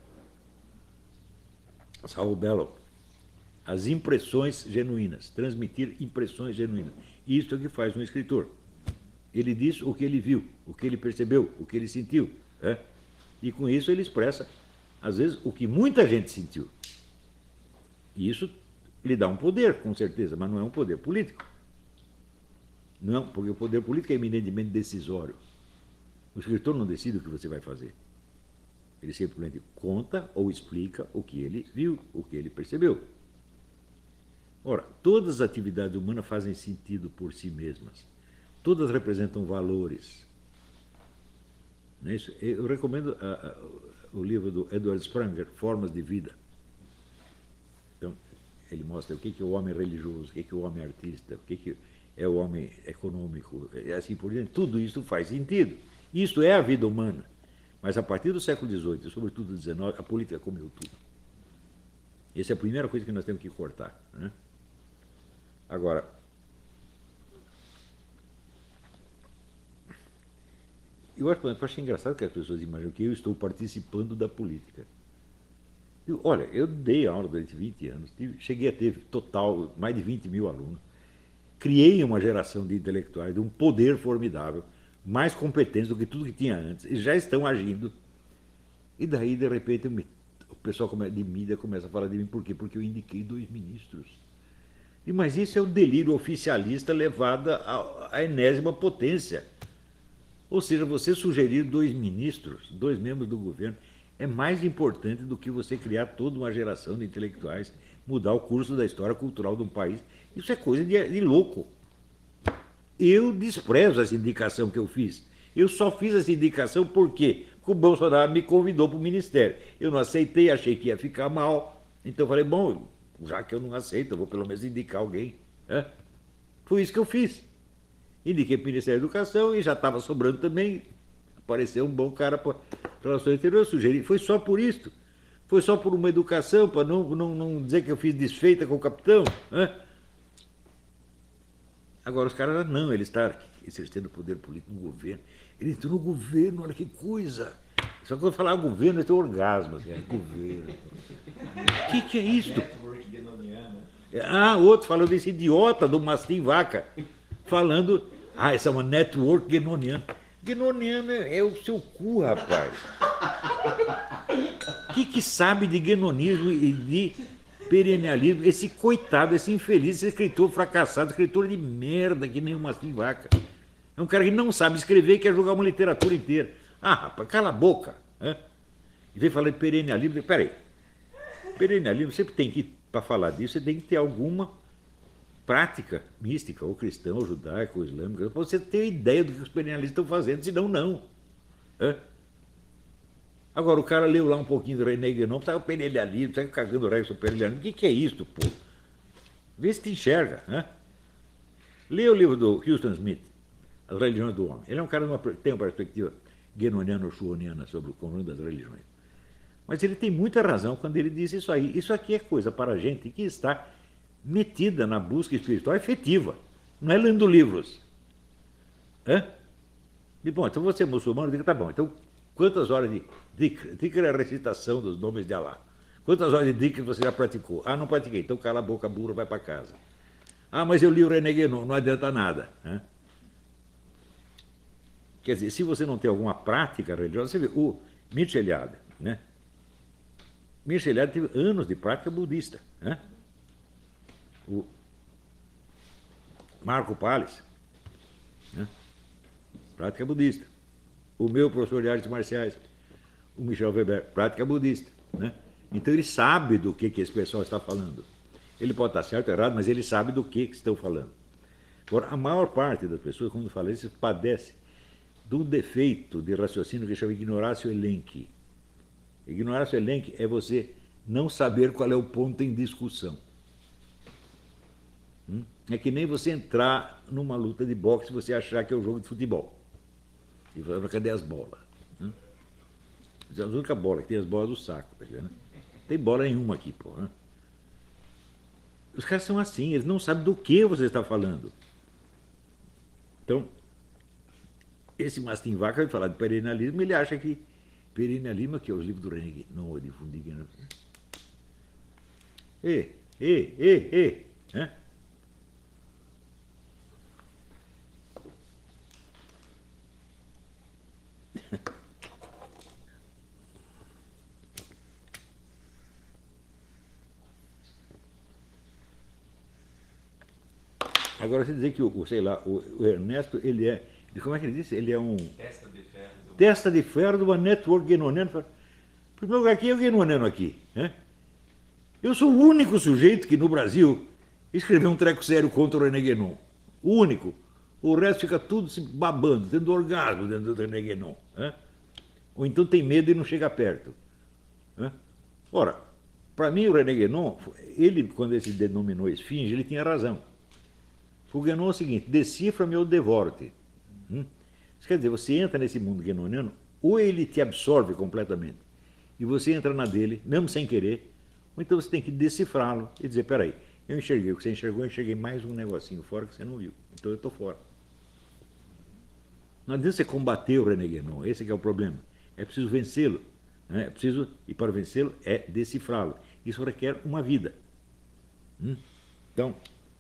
Saul Bellow. As impressões genuínas, transmitir impressões genuínas. Isso é o que faz um escritor. Ele diz o que ele viu, o que ele percebeu, o que ele sentiu. Né? E com isso ele expressa, às vezes, o que muita gente sentiu. E isso lhe dá um poder, com certeza, mas não é um poder político. Não, porque o poder político é eminentemente decisório. O escritor não decide o que você vai fazer. Ele simplesmente conta ou explica o que ele viu, o que ele percebeu. Ora, todas as atividades humanas fazem sentido por si mesmas. Todas representam valores. Não é isso? Eu recomendo o livro do Edward Spranger, Formas de Vida. Então, ele mostra o que é o homem religioso, o que é o homem artista, o que é o homem econômico, e assim por diante. Tudo isso faz sentido. Isso é a vida humana. Mas a partir do século XVIII, sobretudo do XIX, a política comeu tudo. Essa é a primeira coisa que nós temos que cortar. Né? Agora, eu acho engraçado que as pessoas imaginam que eu estou participando da política. Olha, eu dei aula durante 20 anos, cheguei a ter total mais de 20 mil alunos, criei uma geração de intelectuais de um poder formidável, mais competentes do que tudo que tinha antes, e já estão agindo. E daí, de repente, o pessoal de mídia começa a falar de mim. Por quê? Porque eu indiquei 2 ministros. Mas isso é o delírio oficialista levado à enésima potência. Ou seja, você sugerir 2 ministros, 2 membros do governo, é mais importante do que você criar toda uma geração de intelectuais, mudar o curso da história cultural de um país. Isso é coisa de louco. Eu desprezo essa indicação que eu fiz. Eu só fiz essa indicação por quê? Porque o Bolsonaro me convidou para o ministério. Eu não aceitei, achei que ia ficar mal. Então eu falei, bom, já que eu não aceito, eu vou pelo menos indicar alguém. Né? Foi isso que eu fiz. Indiquei para o Ministério da Educação e já estava sobrando também. Apareceu um bom cara para Relações Exteriores, eu sugeri. Foi só por isso. Foi só por uma educação, para não dizer que eu fiz desfeita com o capitão. Né? Agora, os caras não, eles estão exercendo poder político no governo. Ele entrou no governo, olha que coisa. Só que quando eu falar governo, eu tenho orgasmo. Assim, governo. O que é isto? Outro falando desse idiota do Mastim Vaca. Falando, essa é uma network guenoniana. Guenoniano é o seu cu, rapaz. O que sabe de guenonismo e de perennialismo? Esse coitado, esse infeliz, esse escritor fracassado, escritor de merda, que nem o Mastim Vaca. É um cara que não sabe escrever e quer jogar uma literatura inteira. Rapaz, cala a boca. Né? E vem falar de perennialismo. Peraí. Perennialismo, sempre tem que, para falar disso, você tem que ter alguma prática mística, ou cristã, ou judaica, ou islâmica, para você ter ideia do que os perennialistas estão fazendo, senão não. Agora, o cara leu lá um pouquinho do René Guénon, estava perennialismo, estava cagando o resto do perennialismo. O que é isso, pô? Vê se te enxerga. Né? Lê o livro do Houston Smith, As Religiões do Homem. Ele é um cara que tem uma perspectiva guenoniana ou schuoniana sobre o conjunto das religiões. Mas ele tem muita razão quando ele diz isso aí. Isso aqui é coisa para a gente que está metida na busca espiritual efetiva. Não é lendo livros. E, bom, então você é muçulmano, diga, tá bom, então quantas horas de dhikr é a recitação dos nomes de Alá? Quantas horas de dhikr você já praticou? Não pratiquei, então cala a boca, burro, vai para casa. Mas eu li o René Guénon, não adianta nada. Quer dizer, se você não tem alguma prática religiosa, você vê, o Mircea Eliade, né? Mircea Eliade teve anos de prática budista. Né? O Marco Palles, né? Prática budista. O meu professor de artes marciais, o Michel Weber, prática budista. Né? Então ele sabe do que esse pessoal está falando. Ele pode estar certo ou errado, mas ele sabe do que estão falando. Agora, a maior parte das pessoas, quando fala isso, padece de um defeito de raciocínio que chama ignoratio elenchi. Ignoratio elenchi é você não saber qual é o ponto em discussão. É que nem você entrar numa luta de boxe e você achar que é um jogo de futebol. E falar, cadê as bolas? A única bola que tem as bolas do saco, tá vendo? Não tem bola nenhuma aqui, pô. Os caras são assim, eles não sabem do que você está falando. Então, esse Mastim Vaca vai falar de perennialismo, ele acha que perennialismo, que é os livros do René Guénon, de Fundigueira. Né? Agora, você dizer que, sei lá, o Ernesto, ele é, como é que ele disse? Ele é um... Testa de ferro de uma network guénoniana. Em primeiro lugar, quem é o guénoniano aqui? Né? Eu sou o único sujeito que, no Brasil, escreveu um treco sério contra o René Guénon. O único. O resto fica tudo se babando, tendo orgasmo dentro do René Guénon. Né? Ou então tem medo e não chega perto. Né? Ora, para mim, o René Guénon, ele, quando ele se denominou esfinge, ele tinha razão. O Guénon é o seguinte, decifra-me ou devoro-te. Isso quer dizer, você entra nesse mundo guénoniano, ou ele te absorve completamente, e você entra na dele, mesmo sem querer, ou então você tem que decifrá-lo e dizer, peraí, eu enxerguei o que você enxergou, eu enxerguei mais um negocinho fora que você não viu, então eu estou fora. Não adianta você combater o René Guénon, esse que é o problema. É preciso vencê-lo. Né? É preciso, e para vencê-lo é decifrá-lo. Isso requer uma vida. Então,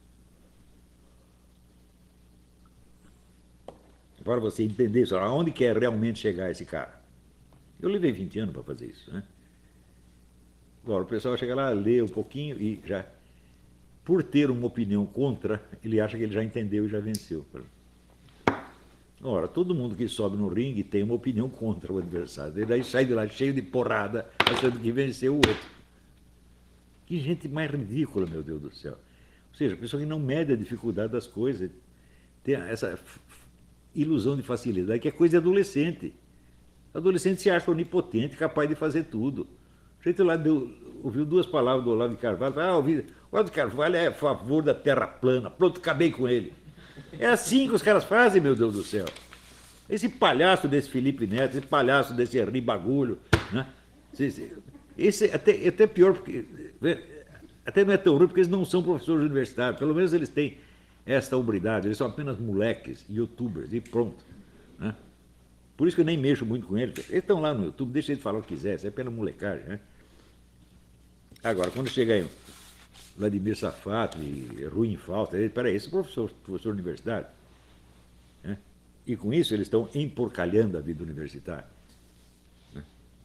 para você entender isso, aonde quer realmente chegar esse cara. Eu levei 20 anos para fazer isso. Né? Agora, o pessoal chega lá, lê um pouquinho e já, por ter uma opinião contra, ele acha que ele já entendeu e já venceu. Ora, todo mundo que sobe no ringue tem uma opinião contra o adversário. Ele daí sai de lá cheio de porrada, achando que venceu o outro. Que gente mais ridícula, meu Deus do céu. Ou seja, a pessoa que não mede a dificuldade das coisas, tem essa ilusão de facilidade, que é coisa de adolescente. O adolescente se acha onipotente, capaz de fazer tudo. O jeito lá ouviu duas palavras do Olavo de Carvalho, o Olavo de Carvalho é a favor da terra plana, pronto, acabei com ele. É assim que os caras fazem, meu Deus do céu. Esse palhaço desse Felipe Neto, esse palhaço desse Henri Bagulho, né? Esse até pior, porque até não é tão ruim, porque eles não são professores universitários, pelo menos eles têm esta hombridade, eles são apenas moleques, youtubers, e pronto. Né? Por isso que eu nem mexo muito com eles. Eles estão lá no YouTube, deixa eles falar o que quiser, isso é pela molecagem. Né? Agora, quando chega aí Vladimir Safato e Rui Falta, peraí, esse professor universitário. Né? E com isso eles estão emporcalhando a vida universitária. Né?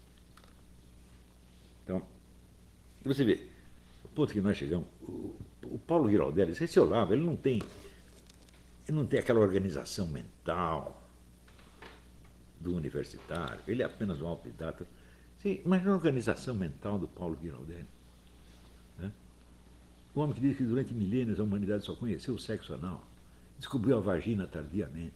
Então, você vê, o ponto que nós chegamos, o Paulo Giraldelli, esse Olavo, ele não tem aquela organização mental do universitário, ele é apenas um autodidata. Sim, mas a organização mental do Paulo Giraldelli. Né? O homem que diz que durante milênios a humanidade só conheceu o sexo anal, descobriu a vagina tardiamente.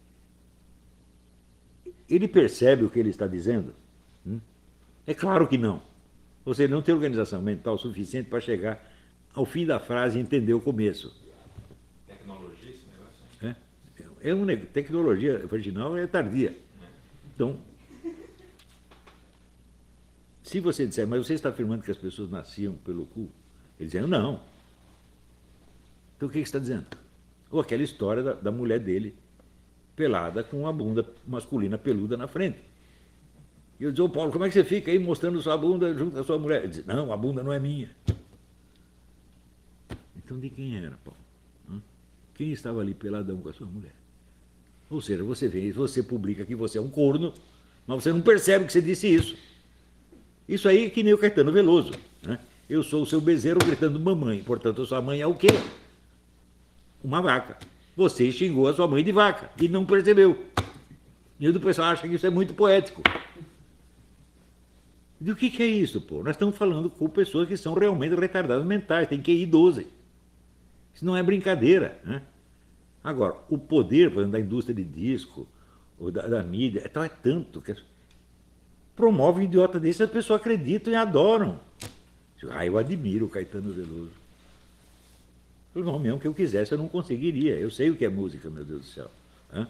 Ele percebe o que ele está dizendo? É claro que não. Ou seja, ele não tem organização mental suficiente para chegar ao fim da frase e entender o começo. Tecnologia, esse negócio? Tecnologia vaginal é tardia. Então, se você disser, mas você está afirmando que as pessoas nasciam pelo cu, eles dizem, não. Então o que você está dizendo? Ou aquela história da mulher dele pelada com uma bunda masculina peluda na frente. E eu disse, ô Paulo, como é que você fica aí mostrando sua bunda junto à sua mulher? Ele disse, não, a bunda não é minha. Então de quem era, Paulo? Quem estava ali peladão com a sua mulher? Ou seja, você vê, você publica que você é um corno, mas você não percebe que você disse isso. Isso aí é que nem o Caetano Veloso. Né? Eu sou o seu bezerro gritando mamãe, portanto a sua mãe é o quê? Uma vaca. Você xingou a sua mãe de vaca e não percebeu. E o pessoal acha que isso é muito poético. E o que é isso, pô? Nós estamos falando com pessoas que são realmente retardadas mentais, tem QI 12. Isso não é brincadeira. Né? Agora, o poder, por exemplo, da indústria de disco, ou da mídia, é tanto que promove um idiota desse, as pessoas acreditam e adoram. Eu admiro o Caetano Veloso. Não, mesmo que eu quisesse, eu não conseguiria. Eu sei o que é música, meu Deus do céu. Hã?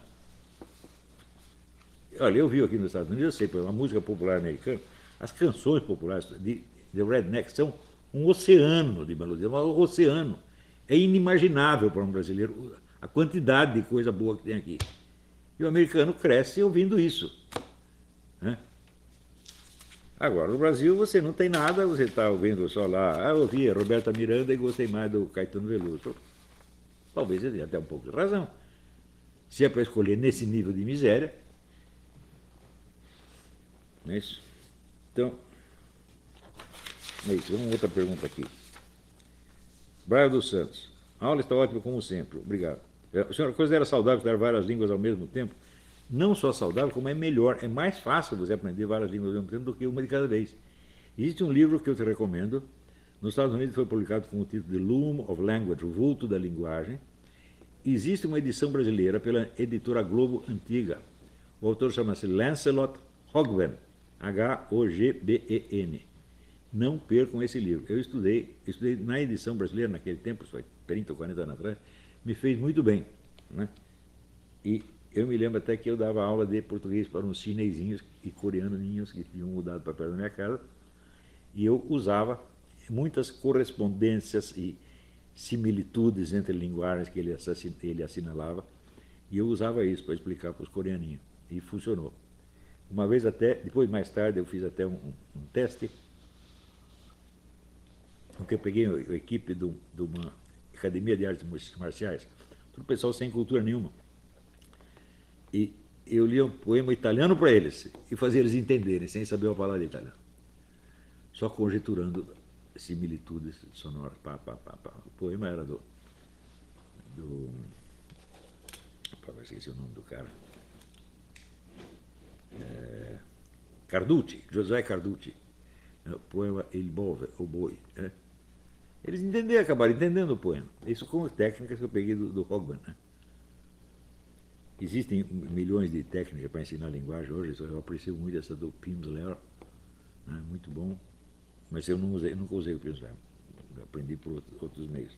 Olha, eu vi aqui nos Estados Unidos, eu sei, por a música popular americana, as canções populares de redneck são um oceano de melodia, um oceano. É inimaginável para um brasileiro a quantidade de coisa boa que tem aqui. E o americano cresce ouvindo isso. Né? Agora, no Brasil, você não tem nada, você está ouvindo só lá, eu ouvi a Roberta Miranda e gostei mais do Caetano Veloso. Talvez ele tenha até um pouco de razão. Se é para escolher nesse nível de miséria, não é isso? Então, é isso. Vamos outra pergunta aqui. Braia dos Santos. A aula está ótima como sempre. Obrigado. A senhora considera saudável estudar várias línguas ao mesmo tempo? Não só saudável, como é melhor. É mais fácil você aprender várias línguas ao mesmo tempo do que uma de cada vez. Existe um livro que eu te recomendo. Nos Estados Unidos foi publicado com o título de Loom of Language, o vulto da linguagem. Existe uma edição brasileira pela editora Globo Antiga. O autor chama-se Lancelot Hogben, Hogben. Não percam esse livro. Eu estudei na edição brasileira naquele tempo, isso foi 30 ou 40 anos atrás, me fez muito bem. Né? E eu me lembro até que eu dava aula de português para uns chinesinhos e coreaninhos que tinham mudado para perto da minha casa, e eu usava muitas correspondências e similitudes entre linguagens que ele assinalava, e eu usava isso para explicar para os coreaninhos, e funcionou. Uma vez até, depois mais tarde, eu fiz até um teste, porque eu peguei a equipe de uma academia de artes marciais, todo o pessoal sem cultura nenhuma, e eu lia um poema italiano para eles, e fazia eles entenderem, sem saber a palavra italiano, só conjecturando similitudes sonoras. O poema era do esqueci o nome do cara. Carducci, José Carducci. O poema Il Bove, o boi. Né? Eles entenderam, acabaram entendendo o poema. Isso com técnicas que eu peguei do Hogben. Né? Existem milhões de técnicas para ensinar linguagem hoje, eu aprecio muito essa do Pimsleur, né? Muito bom, mas eu nunca usei o Pimsleur, aprendi por outros meios.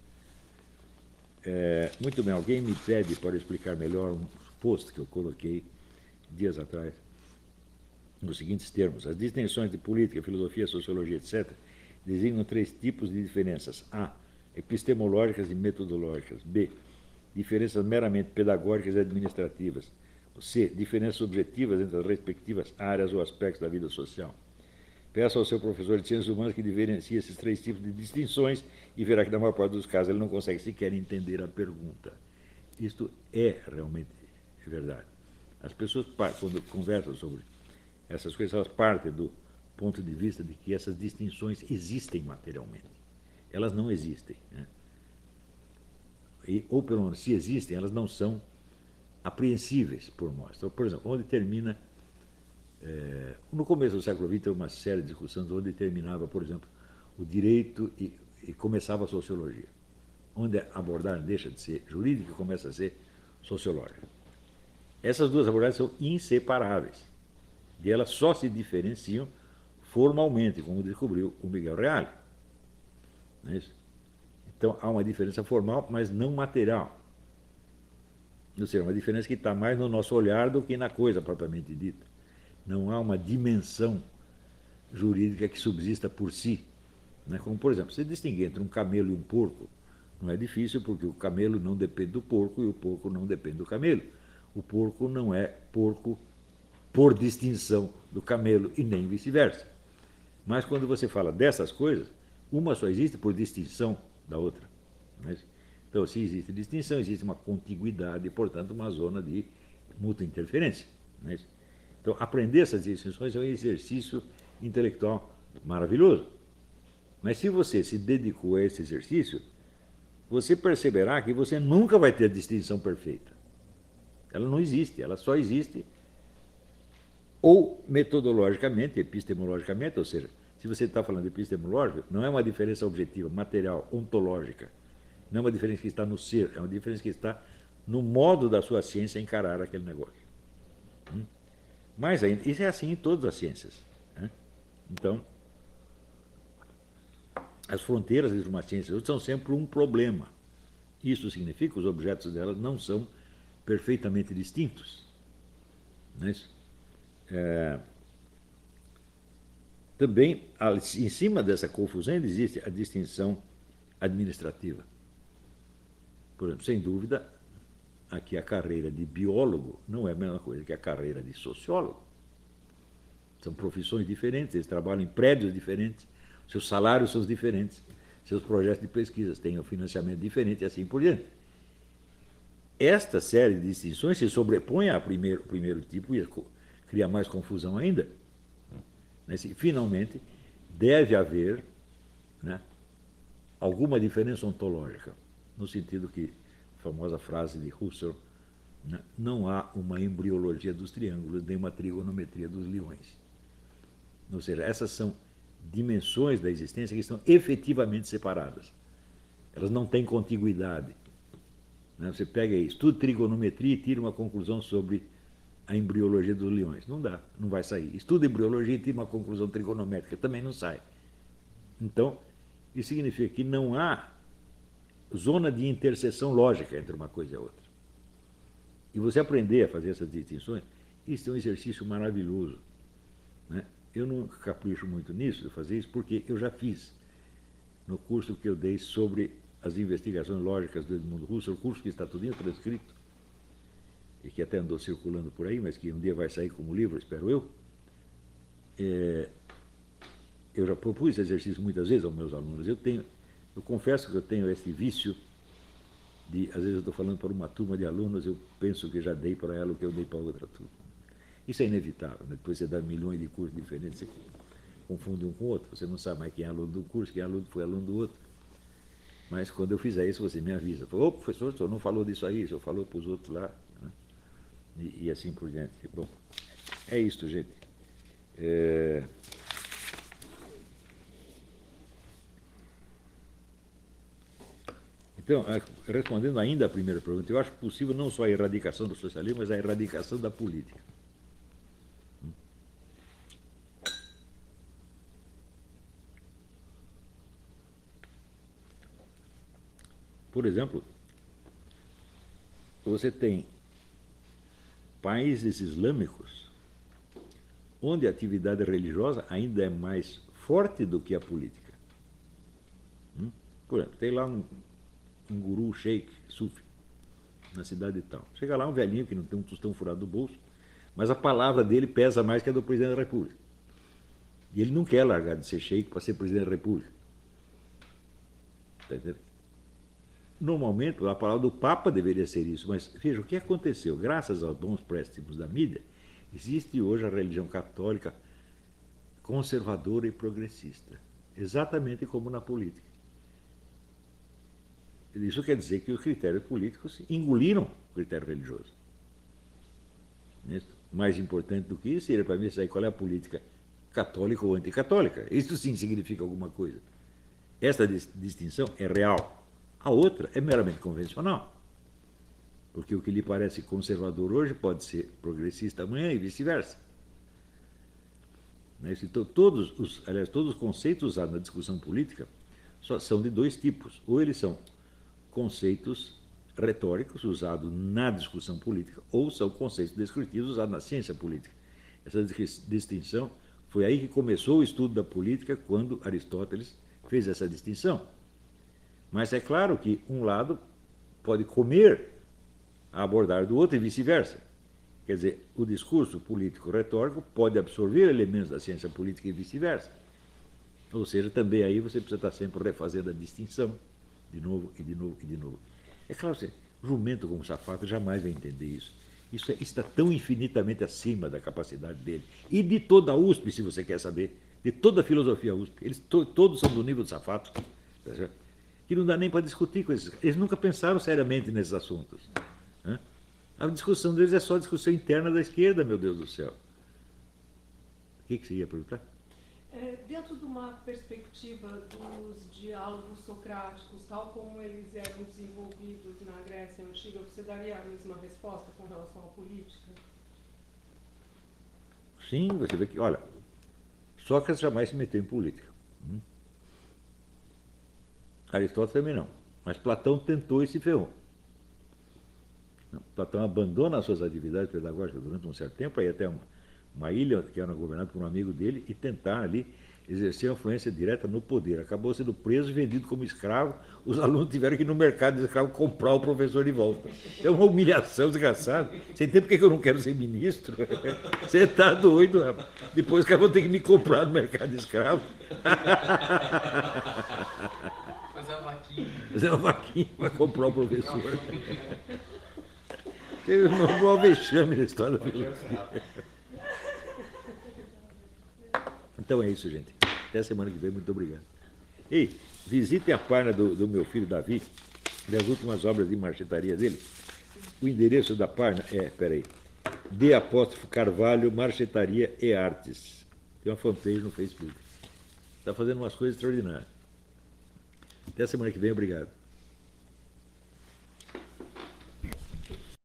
Muito bem, alguém me pede para explicar melhor um post que eu coloquei dias atrás, nos seguintes termos: as distinções de política, filosofia, sociologia, etc., designam 3 tipos de diferenças: A, epistemológicas e metodológicas; B, diferenças meramente pedagógicas e administrativas; C, diferenças objetivas entre as respectivas áreas ou aspectos da vida social. Peço ao seu professor de Ciências Humanas que diferencie esses 3 tipos de distinções e verá que, na maior parte dos casos, ele não consegue sequer entender a pergunta. Isto é realmente verdade. As pessoas, quando conversam sobre essas coisas, elas partem do ponto de vista de que essas distinções existem materialmente. Elas não existem. Né? Ou, pelo menos, se existem, elas não são apreensíveis por nós. Então, por exemplo, onde termina... no começo do século XX, uma série de discussões onde terminava, por exemplo, o direito e começava a sociologia. Onde a abordagem deixa de ser jurídica e começa a ser sociológica. Essas duas abordagens são inseparáveis. E elas só se diferenciam formalmente, como descobriu o Miguel Reale. Não é isso? Então, há uma diferença formal, mas não material. Ou seja, uma diferença que está mais no nosso olhar do que na coisa propriamente dita. Não há uma dimensão jurídica que subsista por si. Né? Como, por exemplo, você distinguir entre um camelo e um porco, não é difícil, porque o camelo não depende do porco e o porco não depende do camelo. O porco não é porco por distinção do camelo e nem vice-versa. Mas quando você fala dessas coisas, uma só existe por distinção da outra. Não é? Então, se existe distinção, existe uma contiguidade e, portanto, uma zona de mútua interferência. Não é? Então, aprender essas distinções é um exercício intelectual maravilhoso. Mas se você se dedicou a esse exercício, você perceberá que você nunca vai ter a distinção perfeita. Ela não existe, ela só existe ou metodologicamente, epistemologicamente, ou seja, se você está falando de epistemológico, não é uma diferença objetiva, material, ontológica. Não é uma diferença que está no ser, é uma diferença que está no modo da sua ciência encarar aquele negócio. Mas ainda, isso é assim em todas as ciências. Né? Então, as fronteiras entre uma ciência e outra são sempre um problema. Isso significa que os objetos delas não são perfeitamente distintos. Não é isso? Também, em cima dessa confusão, existe a distinção administrativa. Por exemplo, sem dúvida, aqui a carreira de biólogo não é a mesma coisa que a carreira de sociólogo. São profissões diferentes, eles trabalham em prédios diferentes, seus salários são diferentes, seus projetos de pesquisa têm um financiamento diferente e assim por diante. Esta série de distinções se sobrepõe ao primeiro tipo e cria mais confusão ainda. Finalmente, deve haver, né, alguma diferença ontológica, no sentido que, a famosa frase de Husserl, né, não há uma embriologia dos triângulos, nem uma trigonometria dos leões. Ou seja, essas são dimensões da existência que estão efetivamente separadas. Elas não têm contiguidade. Né? Você pega aí, estuda trigonometria e tira uma conclusão sobre a embriologia dos leões. Não dá, não vai sair. Estuda embriologia e tira uma conclusão trigonométrica, também não sai. Então, isso significa que não há zona de interseção lógica entre uma coisa e a outra. E você aprender a fazer essas distinções, isso é um exercício maravilhoso. Né? Eu não capricho muito nisso, de fazer isso, porque eu já fiz no curso que eu dei sobre as investigações lógicas do Edmund Husserl, curso que está tudinho transcrito, e que até andou circulando por aí, mas que um dia vai sair como livro, espero eu. Eu já propus esse exercício muitas vezes aos meus alunos. Eu confesso que eu tenho esse vício de, às vezes eu estou falando para uma turma de alunos, eu penso que já dei para ela o que eu dei para outra turma. Isso é inevitável, né? Depois você dá milhões de cursos diferentes, você confunde um com o outro, você não sabe mais quem é aluno do curso, quem foi aluno do outro. Mas quando eu fizer isso, você me avisa. Ô, professor, o senhor não falou disso aí, o senhor falou para os outros lá. Né? E assim por diante. Bom, é isso, gente. Então, respondendo ainda à primeira pergunta, eu acho possível não só a erradicação do socialismo, mas a erradicação da política. Por exemplo, você tem países islâmicos onde a atividade religiosa ainda é mais forte do que a política. Por exemplo, tem lá um guru sheik, sufi, na cidade de tal. Chega lá um velhinho que não tem um tostão furado do bolso, mas a palavra dele pesa mais que a do presidente da República. E ele não quer largar de ser sheik para ser presidente da República. Está entendendo? Normalmente, a palavra do Papa deveria ser isso, mas veja, o que aconteceu? Graças aos bons préstimos da mídia, existe hoje a religião católica conservadora e progressista, exatamente como na política. Isso quer dizer que os critérios políticos engoliram o critério religioso. Mais importante do que isso, seria para mim saber qual é a política católica ou anticatólica. Isso sim significa alguma coisa. Esta distinção é real. A outra é meramente convencional. Porque o que lhe parece conservador hoje pode ser progressista amanhã e vice-versa. Então, todos os conceitos usados na discussão política são de dois tipos. Ou eles são conceitos retóricos usados na discussão política, ou são conceitos descritivos usados na ciência política. Essa distinção foi aí que começou o estudo da política, quando Aristóteles fez essa distinção. Mas é claro que um lado pode comer a abordar do outro e vice-versa. Quer dizer, o discurso político retórico pode absorver elementos da ciência política e vice-versa. Ou seja, também aí você precisa estar sempre refazendo a distinção, de novo e de novo e de novo. É claro que jumento como sapato jamais vai entender isso. Isso está tão infinitamente acima da capacidade dele. E de toda a USP, se você quer saber, de toda a filosofia USP. Eles todos são do nível do sapato. Tá certo? Que não dá nem para discutir com eles. Eles nunca pensaram seriamente nesses assuntos. Né? A discussão deles é só a discussão interna da esquerda, meu Deus do céu. O que você ia perguntar? Dentro de uma perspectiva dos diálogos socráticos, tal como eles eram desenvolvidos na Grécia Antiga, você daria a mesma resposta com relação à política? Sim, você vê que, olha, Sócrates jamais se meteu em política. Aristóteles também não. Mas Platão tentou e se ferrou. Platão abandona as suas atividades pedagógicas durante um certo tempo, aí até uma ilha que era governada por um amigo dele, e tentar ali exercer uma influência direta no poder. Acabou sendo preso e vendido como escravo. Os alunos tiveram que ir no mercado de escravo comprar o professor de volta. É uma humilhação desgraçada. Você entende por que eu não quero ser ministro? Você está doido, rapaz. Depois que eu vou ter que me comprar no mercado de escravo. Fazer uma vaquinha para comprar o professor. Teve um maior vexame na história da filosofia. Então é isso, gente. Até semana que vem, muito obrigado. E visitem a página do meu filho Davi, das últimas obras de marchetaria dele. O endereço da página é, peraí, D.Carvalho Marchetaria e Artes. Tem uma fanpage no Facebook. Está fazendo umas coisas extraordinárias. Até semana que vem, obrigado.